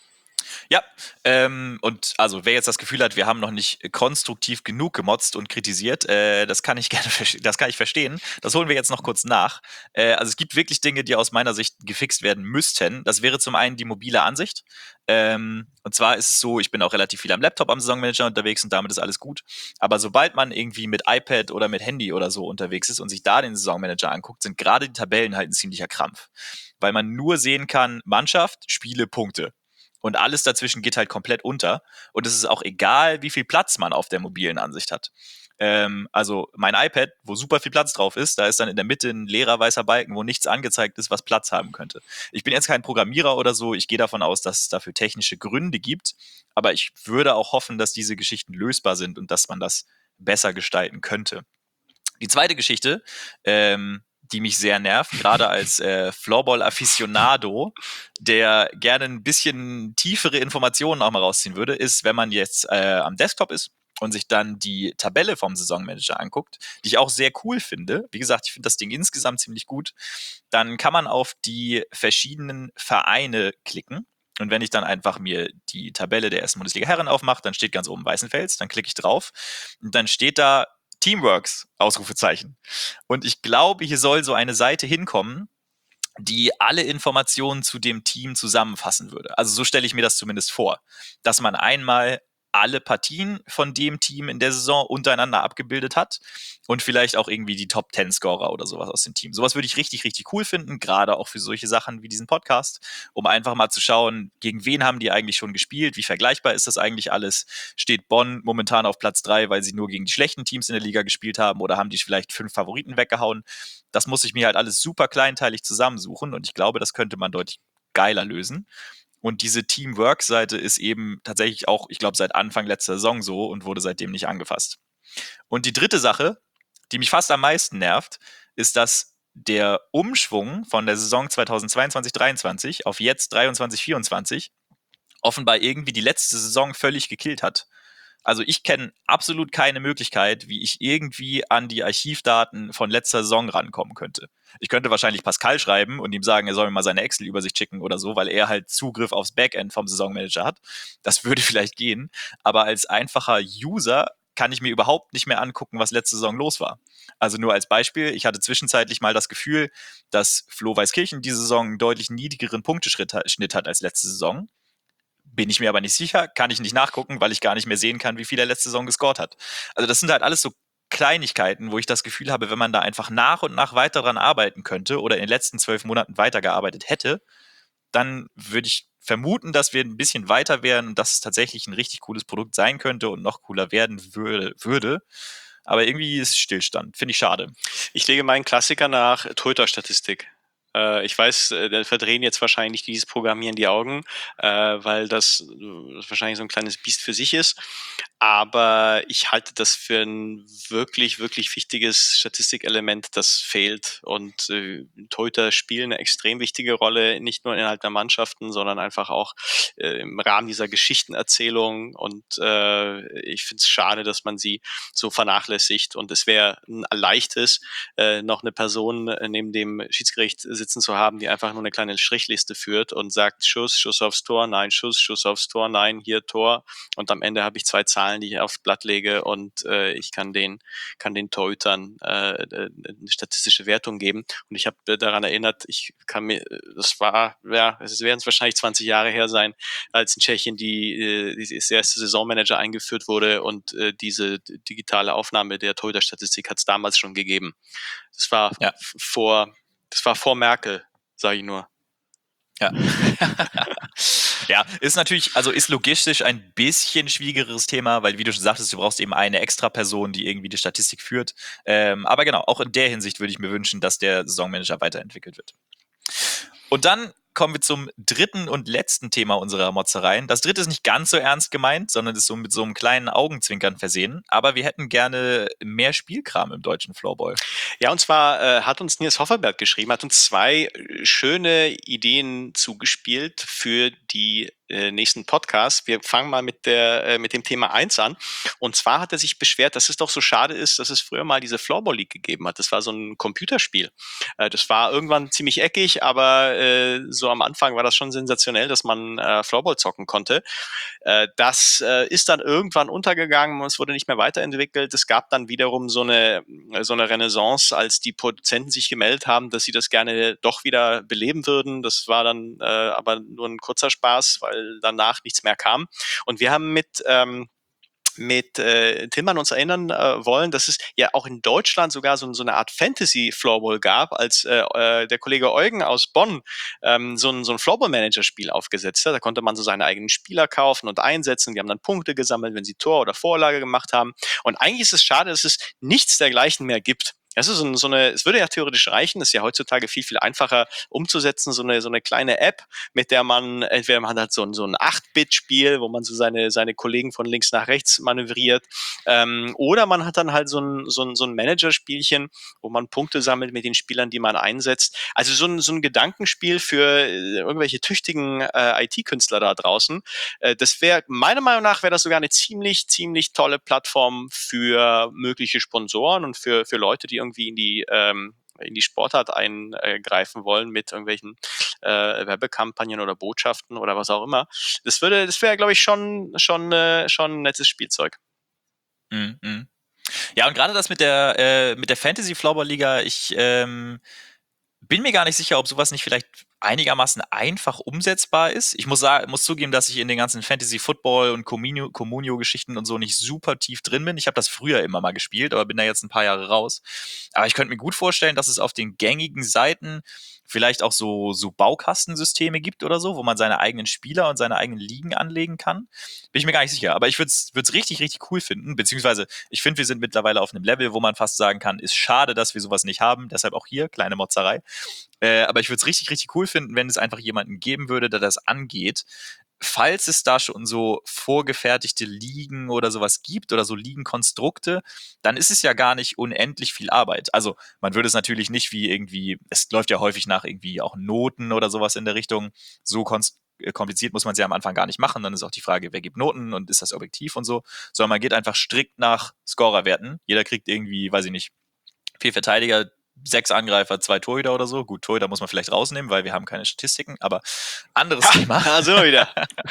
S1: Ja, ähm, und also wer jetzt das Gefühl hat, wir haben noch nicht konstruktiv genug gemotzt und kritisiert, äh, das kann ich gerne, das kann ich verstehen. Das holen wir jetzt noch kurz nach. Äh, also es gibt wirklich Dinge, die aus meiner Sicht gefixt werden müssten. Das wäre zum einen die mobile Ansicht. Ähm, und zwar ist es so, ich bin auch relativ viel am Laptop am Saisonmanager unterwegs und damit ist alles gut. Aber sobald man irgendwie mit iPad oder mit Handy oder so unterwegs ist und sich da den Saisonmanager anguckt, sind gerade die Tabellen halt ein ziemlicher Krampf. Weil man nur sehen kann, Mannschaft, Spiele, Punkte. Und alles dazwischen geht halt komplett unter. Und es ist auch egal, wie viel Platz man auf der mobilen Ansicht hat. Ähm, also mein iPad, wo super viel Platz drauf ist, da ist dann in der Mitte ein leerer weißer Balken, wo nichts angezeigt ist, was Platz haben könnte. Ich bin jetzt kein Programmierer oder so. Ich gehe davon aus, dass es dafür technische Gründe gibt. Aber ich würde auch hoffen, dass diese Geschichten lösbar sind und dass man das besser gestalten könnte. Die zweite Geschichte, ähm, die mich sehr nervt, gerade als äh, Floorball-Aficionado, der gerne ein bisschen tiefere Informationen auch mal rausziehen würde, ist, wenn man jetzt äh, am Desktop ist und sich dann die Tabelle vom Saisonmanager anguckt, die ich auch sehr cool finde. Wie gesagt, ich finde das Ding insgesamt ziemlich gut. Dann kann man auf die verschiedenen Vereine klicken. Und wenn ich dann einfach mir die Tabelle der ersten Bundesliga Herren aufmache, dann steht ganz oben Weißenfels, dann klicke ich drauf und dann steht da Teamworks, Ausrufezeichen. Und ich glaube, hier soll so eine Seite hinkommen, die alle Informationen zu dem Team zusammenfassen würde. Also so stelle ich mir das zumindest vor, dass man einmal alle Partien von dem Team in der Saison untereinander abgebildet hat und vielleicht auch irgendwie die Top Ten Scorer oder sowas aus dem Team. Sowas würde ich richtig, richtig cool finden, gerade auch für solche Sachen wie diesen Podcast, um einfach mal zu schauen, gegen wen haben die eigentlich schon gespielt, wie vergleichbar ist das eigentlich alles? Steht Bonn momentan auf Platz drei, weil sie nur gegen die schlechten Teams in der Liga gespielt haben oder haben die vielleicht fünf Favoriten weggehauen? Das muss ich mir halt alles super kleinteilig zusammensuchen und ich glaube, das könnte man deutlich geiler lösen. Und diese Teamwork-Seite ist eben tatsächlich auch, ich glaube, seit Anfang letzter Saison so und wurde seitdem nicht angefasst. Und die dritte Sache, die mich fast am meisten nervt, ist, dass der Umschwung von der Saison zweitausendzweiundzwanzig dreiundzwanzig auf jetzt dreiundzwanzig vierundzwanzig offenbar irgendwie die letzte Saison völlig gekillt hat. Also ich kenne absolut keine Möglichkeit, wie ich irgendwie an die Archivdaten von letzter Saison rankommen könnte. Ich könnte wahrscheinlich Pascal schreiben und ihm sagen, er soll mir mal seine Excel-Übersicht schicken oder so, weil er halt Zugriff aufs Backend vom Saisonmanager hat. Das würde vielleicht gehen, aber als einfacher User kann ich mir überhaupt nicht mehr angucken, was letzte Saison los war. Also nur als Beispiel, ich hatte zwischenzeitlich mal das Gefühl, dass Flo Weiskirchen diese Saison einen deutlich niedrigeren Punkteschnitt hat als letzte Saison. Bin ich mir aber nicht sicher, kann ich nicht nachgucken, weil ich gar nicht mehr sehen kann, wie viel er letzte Saison gescored hat. Also das sind halt alles so Kleinigkeiten, wo ich das Gefühl habe, wenn man da einfach nach und nach weiter dran arbeiten könnte oder in den letzten zwölf Monaten weitergearbeitet hätte, dann würde ich vermuten, dass wir ein bisschen weiter wären und dass es tatsächlich ein richtig cooles Produkt sein könnte und noch cooler werden würde. würde. Aber irgendwie ist Stillstand. Finde ich schade.
S2: Ich lege meinen Klassiker nach Torhüter-Statistik. Äh, ich weiß, äh, da verdrehen jetzt wahrscheinlich dieses Programmieren die Augen, äh, weil das, äh, wahrscheinlich so ein kleines Biest für sich ist. Aber ich halte das für ein wirklich, wirklich wichtiges Statistikelement, das fehlt. Und äh, Torhüter spielen eine extrem wichtige Rolle, nicht nur innerhalb der Mannschaften, sondern einfach auch äh, im Rahmen dieser Geschichtenerzählung. Und äh, ich finde es schade, dass man sie so vernachlässigt. Und es wäre ein leichtes, äh, noch eine Person äh, neben dem Schiedsgericht sitzen zu haben, die einfach nur eine kleine Strichliste führt und sagt Schuss, Schuss aufs Tor, nein, Schuss, Schuss aufs Tor, nein, hier Tor. Und am Ende habe ich zwei Zahlen, die ich aufs Blatt lege und äh, ich kann den, kann den Torhütern äh, eine statistische Wertung geben. Und ich habe äh, daran erinnert, ich kann mir, das war, ja, es werden es wahrscheinlich zwanzig Jahre her sein, als in Tschechien die, äh, die das erste Saisonmanager eingeführt wurde und äh, diese digitale Aufnahme der Torhüterstatistik hat es damals schon gegeben. Das war
S1: Ja.
S2: vor, das war vor Merkel, sage ich nur.
S1: Ja. Ja, ist natürlich, also ist logistisch ein bisschen schwierigeres Thema, weil wie du schon sagtest, du brauchst eben eine extra Person, die irgendwie die Statistik führt. Ähm, aber genau, auch in der Hinsicht würde ich mir wünschen, dass der Saisonmanager weiterentwickelt wird. Und dann kommen wir zum dritten und letzten Thema unserer Motzereien. Das dritte ist nicht ganz so ernst gemeint, sondern ist so mit so einem kleinen Augenzwinkern versehen. Aber wir hätten gerne mehr Spielkram im deutschen Floorball.
S2: Ja, und zwar äh, hat uns Nils Hofferberg geschrieben, hat uns zwei äh, schöne Ideen zugespielt für die äh, nächsten Podcasts. Wir fangen mal mit der äh, mit dem Thema eins an. Und zwar hat er sich beschwert, dass es doch so schade ist, dass es früher mal diese Floorball League gegeben hat. Das war so ein Computerspiel. Äh, das war irgendwann ziemlich eckig, aber äh, so am Anfang war das schon sensationell, dass man äh, Floorball zocken konnte. Äh, das äh, ist dann irgendwann untergegangen und es wurde nicht mehr weiterentwickelt. Es gab dann wiederum so eine, so eine Renaissance, als die Produzenten sich gemeldet haben, dass sie das gerne doch wieder beleben würden. Das war dann äh, aber nur ein kurzer Spaß, weil danach nichts mehr kam. Und wir haben mit ähm, mit äh, Tillmann uns erinnern äh, wollen, dass es ja auch in Deutschland sogar so, so eine Art Fantasy-Floorball gab, als äh, äh, der Kollege Eugen aus Bonn ähm, so ein, so ein Floorball-Manager-Spiel aufgesetzt hat. Da konnte man so seine eigenen Spieler kaufen und einsetzen. Die haben dann Punkte gesammelt, wenn sie Tor oder Vorlage gemacht haben. Und eigentlich ist es schade, dass es nichts dergleichen mehr gibt. Es ist so, so eine, es würde ja theoretisch reichen, das ist ja heutzutage viel, viel einfacher umzusetzen, so eine, so eine kleine App, mit der man, entweder man hat so ein, so ein acht-Bit-Spiel, wo man so seine, seine Kollegen von links nach rechts manövriert, ähm, oder man hat dann halt so ein, so ein, so ein Manager-Spielchen, wo man Punkte sammelt mit den Spielern, die man einsetzt. Also so ein, so ein Gedankenspiel für irgendwelche tüchtigen äh, I T-Künstler da draußen. Äh, das wäre, meiner Meinung nach, wäre das sogar eine ziemlich, ziemlich tolle Plattform für mögliche Sponsoren und für, für Leute, die irgendwie in die ähm, in die Sportart eingreifen wollen mit irgendwelchen äh, Werbekampagnen oder Botschaften oder was auch immer. Das würde, das wäre, glaube ich, schon schon äh, schon ein nettes Spielzeug.
S1: Mhm. Ja, und gerade das mit der äh, mit der Fantasy Floorball Liga, ich ähm, bin mir gar nicht sicher, ob sowas nicht vielleicht einigermaßen einfach umsetzbar ist. Ich muss sagen, muss zugeben, dass ich in den ganzen Fantasy Football und Communio, Communio Geschichten und so nicht super tief drin bin. Ich habe das früher immer mal gespielt, aber bin da jetzt ein paar Jahre raus. Aber ich könnte mir gut vorstellen, dass es auf den gängigen Seiten vielleicht auch so, so Baukastensysteme gibt oder so, wo man seine eigenen Spieler und seine eigenen Ligen anlegen kann. Bin ich mir gar nicht sicher. Aber ich würde es richtig, richtig cool finden. Beziehungsweise, ich finde, wir sind mittlerweile auf einem Level, wo man fast sagen kann, ist schade, dass wir sowas nicht haben. Deshalb auch hier, kleine Motzerei. Äh, aber ich würde es richtig, richtig cool finden, wenn es einfach jemanden geben würde, der das angeht. Falls es da schon so vorgefertigte Ligen oder sowas gibt oder so Ligenkonstrukte, dann ist es ja gar nicht unendlich viel Arbeit. Also man würde es natürlich nicht wie irgendwie, es läuft ja häufig nach irgendwie auch Noten oder sowas in der Richtung, so konst kompliziert muss man es ja am Anfang gar nicht machen. Dann ist auch die Frage, wer gibt Noten und ist das objektiv und so, sondern man geht einfach strikt nach Scorerwerten. Jeder kriegt irgendwie, weiß ich nicht, vier Verteidiger, sechs Angreifer, zwei Torhüter oder so. Gut, Torhüter muss man vielleicht rausnehmen, weil wir haben keine Statistiken, aber anderes
S2: Ha,
S1: Thema.
S2: da sind wir wieder.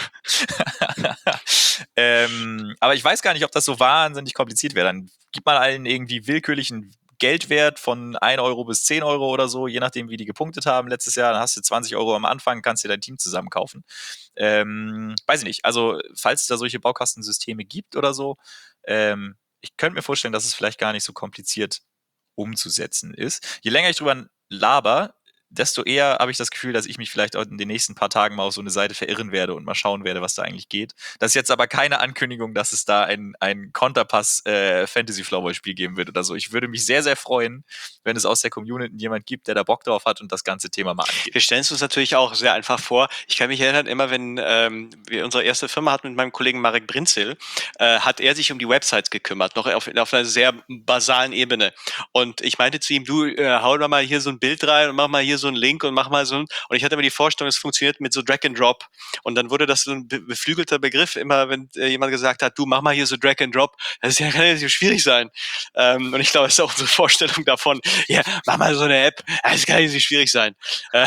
S1: ähm, aber ich weiß gar nicht, ob das so wahnsinnig kompliziert wäre. Dann gibt man allen irgendwie willkürlichen Geldwert von ein Euro bis zehn Euro oder so, je nachdem, wie die gepunktet haben letztes Jahr. Dann hast du zwanzig Euro am Anfang, kannst dir dein Team zusammen kaufen. Ähm, weiß ich nicht. Also, falls es da solche Baukastensysteme gibt oder so, ähm, ich könnte mir vorstellen, dass es vielleicht gar nicht so kompliziert umzusetzen ist. Je länger ich drüber laber, desto eher habe ich das Gefühl, dass ich mich vielleicht auch in den nächsten paar Tagen mal auf so eine Seite verirren werde und mal schauen werde, was da eigentlich geht. Das ist jetzt aber keine Ankündigung, dass es da ein, ein Konterpass äh, Fantasy Floorball Spiel geben wird oder so. Ich würde mich sehr, sehr freuen, wenn es aus der Community jemand gibt, der da Bock drauf hat und das ganze Thema mal angeht.
S2: Wir stellen es uns natürlich auch sehr einfach vor. Ich kann mich erinnern, immer wenn ähm, wir unsere erste Firma hatten mit meinem Kollegen Marek Brinzel, äh, hat er sich um die Websites gekümmert, noch auf, auf einer sehr basalen Ebene. Und ich meinte zu ihm, du, äh, hau doch mal hier so ein Bild rein und mach mal hier so einen Link und mach mal so ein... Und ich hatte immer die Vorstellung, es funktioniert mit so Drag and Drop. Und dann wurde das so ein be beflügelter Begriff, immer wenn äh, jemand gesagt hat, du, mach mal hier so Drag and Drop. Das ist ja, kann ja nicht so schwierig sein. Ähm, und ich glaube, das ist auch unsere Vorstellung davon, ja, mach mal so eine App, das kann ja nicht so schwierig sein. Äh,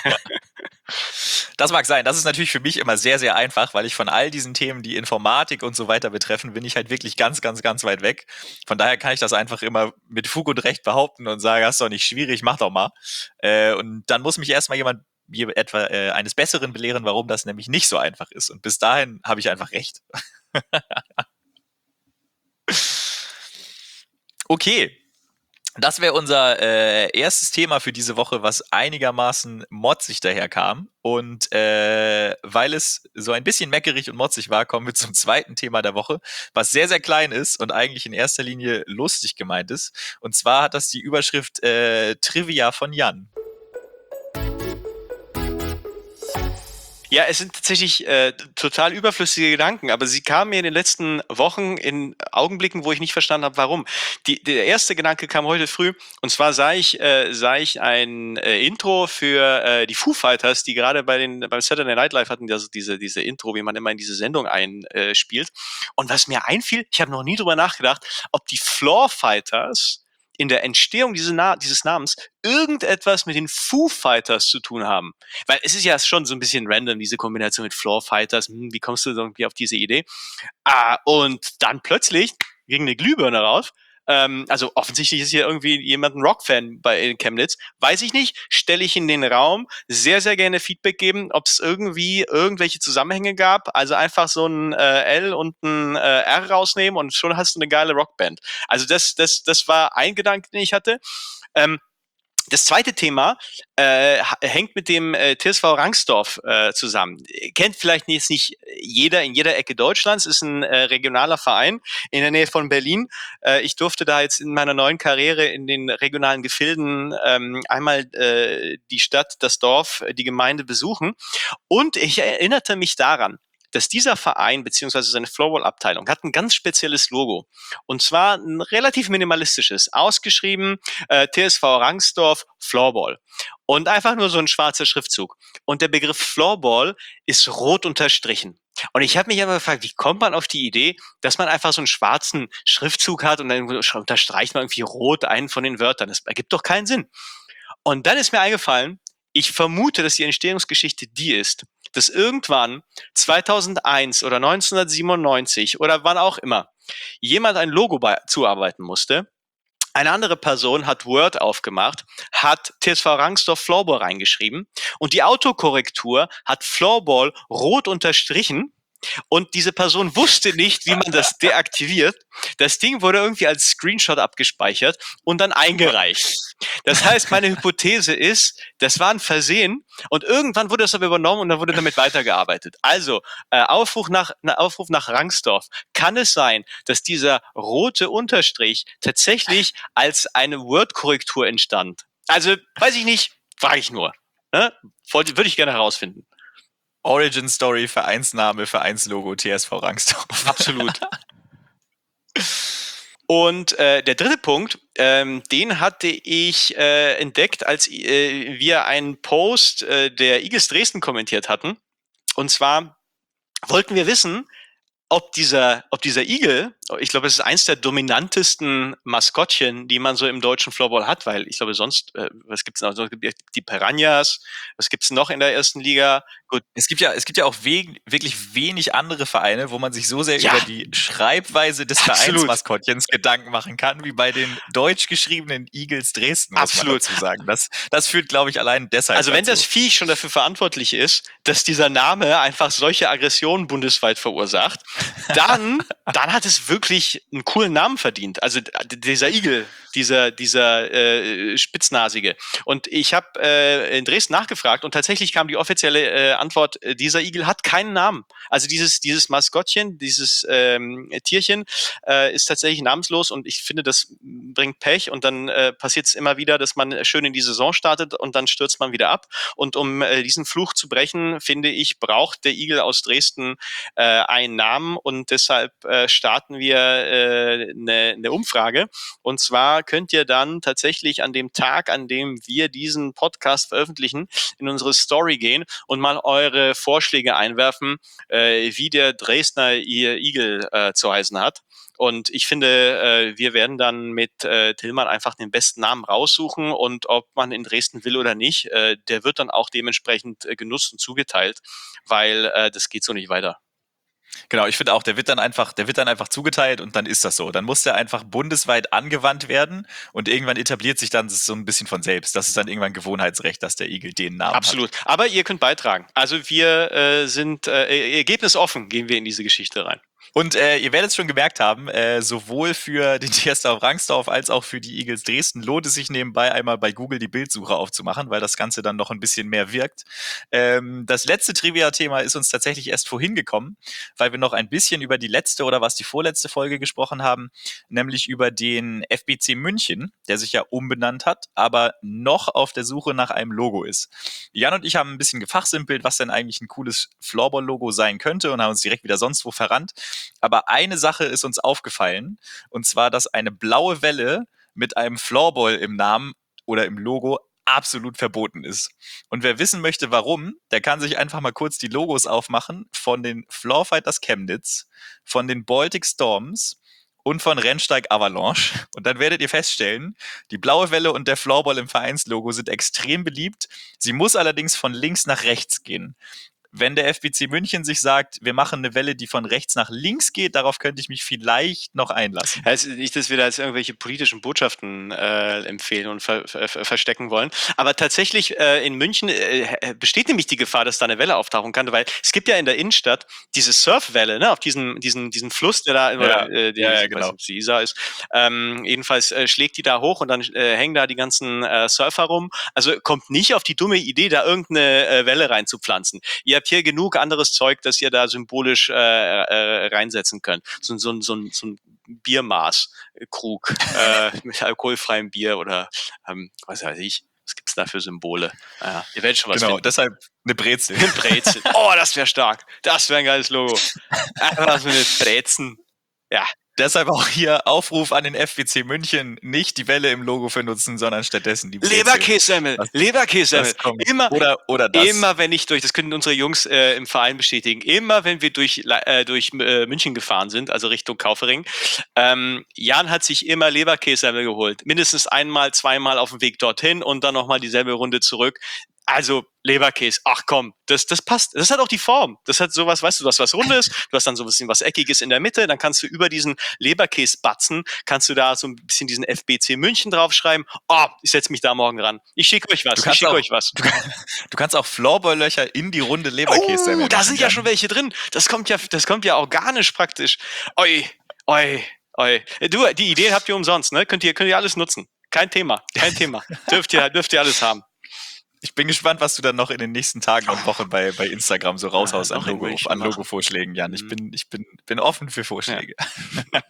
S1: Das mag sein. Das ist natürlich für mich immer sehr, sehr einfach, weil ich von all diesen Themen, die Informatik und so weiter betreffen, bin ich halt wirklich ganz, ganz, ganz weit weg. Von daher kann ich das einfach immer mit Fug und Recht behaupten und sage, das ist doch nicht schwierig, mach doch mal. Äh, und dann muss mich erstmal jemand etwa äh, eines Besseren belehren, warum das nämlich nicht so einfach ist. Und bis dahin habe ich einfach recht. Okay. Das wäre unser äh, erstes Thema für diese Woche, was einigermaßen motzig daherkam. Und äh, weil es so ein bisschen meckerig und motzig war, kommen wir zum zweiten Thema der Woche, was sehr, sehr klein ist und eigentlich in erster Linie lustig gemeint ist. Und zwar hat das die Überschrift äh, Trivia von Jan.
S2: Ja, es sind tatsächlich äh, total überflüssige Gedanken, aber sie kamen mir in den letzten Wochen in Augenblicken, wo ich nicht verstanden habe, warum. Die, der erste Gedanke kam heute früh, und zwar sah ich, äh, sah ich ein äh, Intro für äh, die Foo Fighters, die gerade bei den beim Saturday Night Live hatten, also diese, diese Intro, wie man immer in diese Sendung einspielt. Äh, und was mir einfiel, ich habe noch nie drüber nachgedacht, ob die Floor Fighters in der Entstehung dieses, Na dieses Namens irgendetwas mit den Foo Fighters zu tun haben. Weil es ist ja schon so ein bisschen random, diese Kombination mit Floor Fighters. Hm, wie kommst du irgendwie auf diese Idee? Ah, und dann plötzlich ging eine Glühbirne raus. Ähm, also offensichtlich ist hier irgendwie jemand ein Rock-Fan bei Chemnitz. Weiß ich nicht. Stelle ich in den Raum. Sehr, sehr gerne Feedback geben, ob es irgendwie irgendwelche Zusammenhänge gab. Also einfach so ein äh, L und ein äh, R rausnehmen und schon hast du eine geile Rockband. Also das, das, das war ein Gedanke, den ich hatte. Ähm, Das zweite Thema äh, hängt mit dem äh, T S V Rangsdorf äh, zusammen. Kennt vielleicht jetzt nicht jeder in jeder Ecke Deutschlands, ist ein äh, regionaler Verein in der Nähe von Berlin. Äh, ich durfte da jetzt in meiner neuen Karriere in den regionalen Gefilden ähm, einmal äh, die Stadt, das Dorf, die Gemeinde besuchen. Und ich erinnerte mich daran, dass dieser Verein beziehungsweise seine Floorball-Abteilung hat ein ganz spezielles Logo. Und zwar ein relativ minimalistisches, ausgeschrieben äh, T S V Rangsdorf Floorball. Und einfach nur so ein schwarzer Schriftzug. Und der Begriff Floorball ist rot unterstrichen. Und ich habe mich aber gefragt, wie kommt man auf die Idee, dass man einfach so einen schwarzen Schriftzug hat und dann unterstreicht man irgendwie rot einen von den Wörtern. Das ergibt doch keinen Sinn. Und dann ist mir eingefallen, ich vermute, dass die Entstehungsgeschichte die ist, dass irgendwann zweitausendeins oder neunzehnhundertsiebenundneunzig oder wann auch immer jemand ein Logo bei, zuarbeiten musste. Eine andere Person hat Word aufgemacht, hat T S V Rangsdorf Floorball reingeschrieben und die Autokorrektur hat Floorball rot unterstrichen. Und diese Person wusste nicht, wie man das deaktiviert. Das Ding wurde irgendwie als Screenshot abgespeichert und dann eingereicht. Das heißt, meine Hypothese ist, das war ein Versehen und irgendwann wurde das aber übernommen und dann wurde damit weitergearbeitet. Also, äh, Aufruf nach, Aufruf nach Rangsdorf. Kann es sein, dass dieser rote Unterstrich tatsächlich als eine Word-Korrektur entstand? Also, weiß ich nicht. Frage ich nur. Ne? Wollte, würde ich gerne herausfinden.
S1: Origin Story, Vereinsname, Vereinslogo, T S V Rangsdorf.
S2: Absolut. Und äh, der dritte Punkt, ähm, den hatte ich äh, entdeckt, als äh, wir einen Post äh, der Eagles Dresden kommentiert hatten. Und zwar wollten wir wissen, ob dieser, ob dieser Igel, ich glaube, es ist eins der dominantesten Maskottchen, die man so im deutschen Floorball hat, weil ich glaube, sonst, äh, was gibt's noch? Die Piranhas, was gibt's noch in der ersten Liga? Gut.
S1: Es gibt ja, es gibt ja auch we- wirklich wenig andere Vereine, wo man sich so sehr
S2: Ja.
S1: über die Schreibweise des
S2: Absolut.
S1: Vereinsmaskottchens Gedanken machen kann, wie bei den deutsch geschriebenen Eagles Dresden, muss
S2: Absolut.
S1: man dazu sagen. Das, das führt, glaube ich, allein deshalb
S2: Also wenn
S1: dazu.
S2: das Viech schon dafür verantwortlich ist, dass dieser Name einfach solche Aggressionen bundesweit verursacht, dann, dann hat es wirklich einen coolen Namen verdient. Also dieser Igel, dieser, dieser äh, Spitznasige. Und ich habe äh, in Dresden nachgefragt und tatsächlich kam die offizielle äh, Antwort, dieser Igel hat keinen Namen. Also dieses, dieses Maskottchen, dieses ähm, Tierchen äh, ist tatsächlich namenslos und ich finde, das bringt Pech und dann äh, passiert es immer wieder, dass man schön in die Saison startet und dann stürzt man wieder ab. Und um äh, diesen Fluch zu brechen, finde ich, braucht der Igel aus Dresden äh, einen Namen und deshalb äh, starten wir eine äh, ne, ne Umfrage. Und zwar könnt ihr dann tatsächlich an dem Tag, an dem wir diesen Podcast veröffentlichen, in unsere Story gehen und mal eure Vorschläge einwerfen, äh, wie der Dresdner Igel äh, zu heißen hat. Und ich finde, äh, wir werden dann mit äh, Tillmann einfach den besten Namen raussuchen und ob man in Dresden will oder nicht, äh, der wird dann auch dementsprechend äh, genutzt und zugeteilt, weil äh, das geht so nicht weiter.
S1: Genau, ich finde auch, der wird dann einfach, der wird dann einfach zugeteilt und dann ist das so. Dann muss der einfach bundesweit angewandt werden und irgendwann etabliert sich dann so ein bisschen von selbst. Das ist dann irgendwann Gewohnheitsrecht, dass der Igel den Namen
S2: Absolut.
S1: hat.
S2: Aber ihr könnt beitragen. Also wir äh, sind äh, ergebnisoffen, gehen wir in diese Geschichte rein.
S1: Und äh, ihr werdet es schon gemerkt haben, äh, sowohl für den T S V Rangsdorf als auch für die Eagles Dresden lohnt es sich nebenbei einmal bei Google die Bildsuche aufzumachen, weil das Ganze dann noch ein bisschen mehr wirkt. Ähm, das letzte Trivia-Thema ist uns tatsächlich erst vorhin gekommen, weil wir noch ein bisschen über die letzte oder was die vorletzte Folge gesprochen haben, nämlich über den F B C München, der sich ja umbenannt hat, aber noch auf der Suche nach einem Logo ist. Jan und ich haben ein bisschen gefachsimpelt, was denn eigentlich ein cooles Floorball-Logo sein könnte und haben uns direkt wieder sonst wo verrannt. Aber eine Sache ist uns aufgefallen, und zwar, dass eine blaue Welle mit einem Floorball im Namen oder im Logo absolut verboten ist. Und wer wissen möchte, warum, der kann sich einfach mal kurz die Logos aufmachen von den Floorfighters Chemnitz, von den Baltic Storms und von Rennsteig Avalanche. Und dann werdet ihr feststellen, die blaue Welle und der Floorball im Vereinslogo sind extrem beliebt. Sie muss allerdings von links nach rechts gehen. Wenn der F B C München sich sagt, wir machen eine Welle, die von rechts nach links geht, darauf könnte ich mich vielleicht noch einlassen.
S2: Also nicht, dass wir da jetzt irgendwelche politischen Botschaften äh, empfehlen und ver ver verstecken wollen. Aber tatsächlich äh, in München äh, besteht nämlich die Gefahr, dass da eine Welle auftauchen kann, weil es gibt ja in der Innenstadt diese Surfwelle, ne, auf diesen, diesen, diesen Fluss, der da,
S1: Ja,
S2: oder, äh, die,
S1: ja, ja,
S2: ich
S1: genau.
S2: weiß nicht, ob es die Isar ist. Ähm, jedenfalls äh, schlägt die da hoch und dann äh, hängen da die ganzen äh, Surfer rum. Also kommt nicht auf die dumme Idee, da irgendeine äh, Welle reinzupflanzen. Ihr habt hier genug anderes Zeug, das ihr da symbolisch äh, äh, reinsetzen könnt. So, so, so, so ein Biermaßkrug äh, mit alkoholfreiem Bier oder ähm, was weiß ich. Was gibt's da für Symbole? Ja, ihr werdet schon was
S1: Genau,
S2: finden.
S1: deshalb eine Brezel.
S2: Eine Brezel. Oh, das wäre stark. Das wäre ein geiles Logo. Einfach so eine Brezen. Ja.
S1: Deshalb auch hier Aufruf an den F B C München, nicht die Welle im Logo benutzen, sondern stattdessen die Brezel.
S2: Leberkässemmel, Leberkässemmel. Immer,
S1: oder, oder das.
S2: Immer wenn ich durch, das können unsere Jungs äh, im Verein bestätigen, immer wenn wir durch, äh, durch äh, München gefahren sind, also Richtung Kaufering, ähm, Jan hat sich immer Leberkässemmel geholt. Mindestens einmal, zweimal auf dem Weg dorthin und dann nochmal dieselbe Runde zurück. Also Leberkäse, ach komm, das, das passt. Das hat auch die Form. Das hat sowas, weißt du, du hast was Rundes, du hast dann so ein bisschen was Eckiges in der Mitte, dann kannst du über diesen Leberkäse-Batzen, kannst du da so ein bisschen diesen F B C München draufschreiben. Oh, ich setze mich da morgen ran. Ich schicke euch was, ich schicke euch was.
S1: Du, du kannst auch Floorball-Löcher in die runde Leberkäse
S2: Oh, da sind ja schon welche drin. Das kommt ja, das kommt ja organisch praktisch. Oi, oi, oi. Du, die Ideen habt ihr umsonst, ne? Könnt ihr, könnt ihr alles nutzen. Kein Thema, kein Thema. dürft ihr, dürft ihr alles haben.
S1: Ich bin gespannt, was du dann noch in den nächsten Tagen und Wochen bei, bei Instagram so raushaust ja, an, Logo, an Logo-Vorschlägen, Jan. Ich, bin, ich bin, bin offen für Vorschläge. Ja.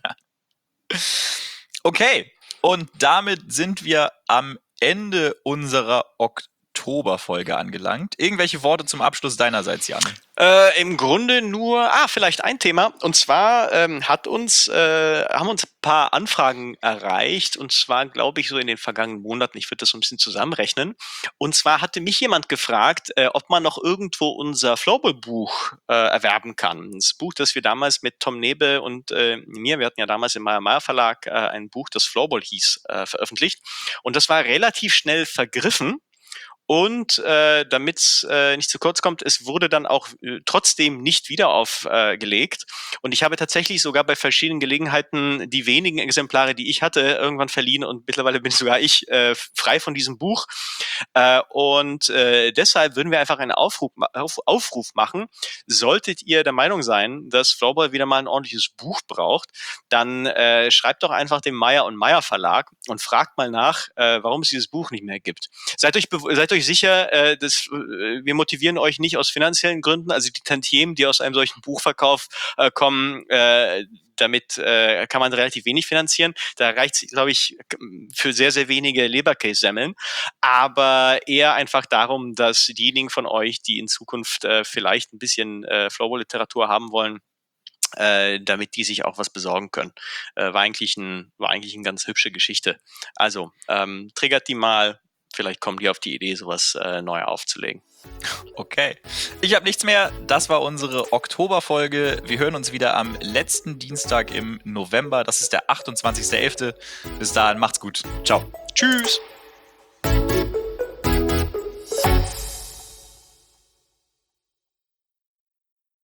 S1: Okay, und damit sind wir am Ende unserer Oktoberfolge angelangt. Irgendwelche Worte zum Abschluss deinerseits, Jan?
S2: Äh, Im Grunde nur, ah, vielleicht ein Thema. Und zwar ähm, hat uns, äh, haben uns ein paar Anfragen erreicht. Und zwar, glaube ich, so in den vergangenen Monaten. Ich würde das so ein bisschen zusammenrechnen. Und zwar hatte mich jemand gefragt, äh, ob man noch irgendwo unser Floorball-Buch äh, erwerben kann. Das Buch, das wir damals mit Tom Nebe und äh, mir, wir hatten ja damals im Meyer Meyer Verlag äh, ein Buch, das Floorball hieß, äh, veröffentlicht. Und das war relativ schnell vergriffen. Und äh, damit es äh, nicht zu kurz kommt, es wurde dann auch äh, trotzdem nicht wieder aufgelegt. Äh, und ich habe tatsächlich sogar bei verschiedenen Gelegenheiten die wenigen Exemplare, die ich hatte, irgendwann verliehen. Und mittlerweile bin sogar ich äh, frei von diesem Buch. Äh, und äh, deshalb würden wir einfach einen Aufruf, auf, Aufruf machen. Solltet ihr der Meinung sein, dass Floorball wieder mal ein ordentliches Buch braucht, dann äh, schreibt doch einfach dem Meyer und Meyer Verlag und fragt mal nach, äh, warum es dieses Buch nicht mehr gibt. Seid euch, seid euch sicher, äh, dass, äh, wir motivieren euch nicht aus finanziellen Gründen, also die Tantiemen, die aus einem solchen Buchverkauf äh, kommen, äh, damit äh, kann man relativ wenig finanzieren. Da reicht es, glaube ich, für sehr, sehr wenige Leberkäse-Semmeln. Aber eher einfach darum, dass diejenigen von euch, die in Zukunft äh, vielleicht ein bisschen äh, Floorball-Literatur haben wollen, äh, damit die sich auch was besorgen können. Äh, war eigentlich ein, war eigentlich eine ganz hübsche Geschichte. Also, ähm, triggert die mal. Vielleicht kommen die auf die Idee, sowas äh, neu aufzulegen.
S1: Okay. Ich habe nichts mehr. Das war unsere Oktoberfolge. Wir hören uns wieder am letzten Dienstag im November. Das ist der achtundzwanzigster elfte Bis dahin, macht's gut. Ciao.
S2: Tschüss.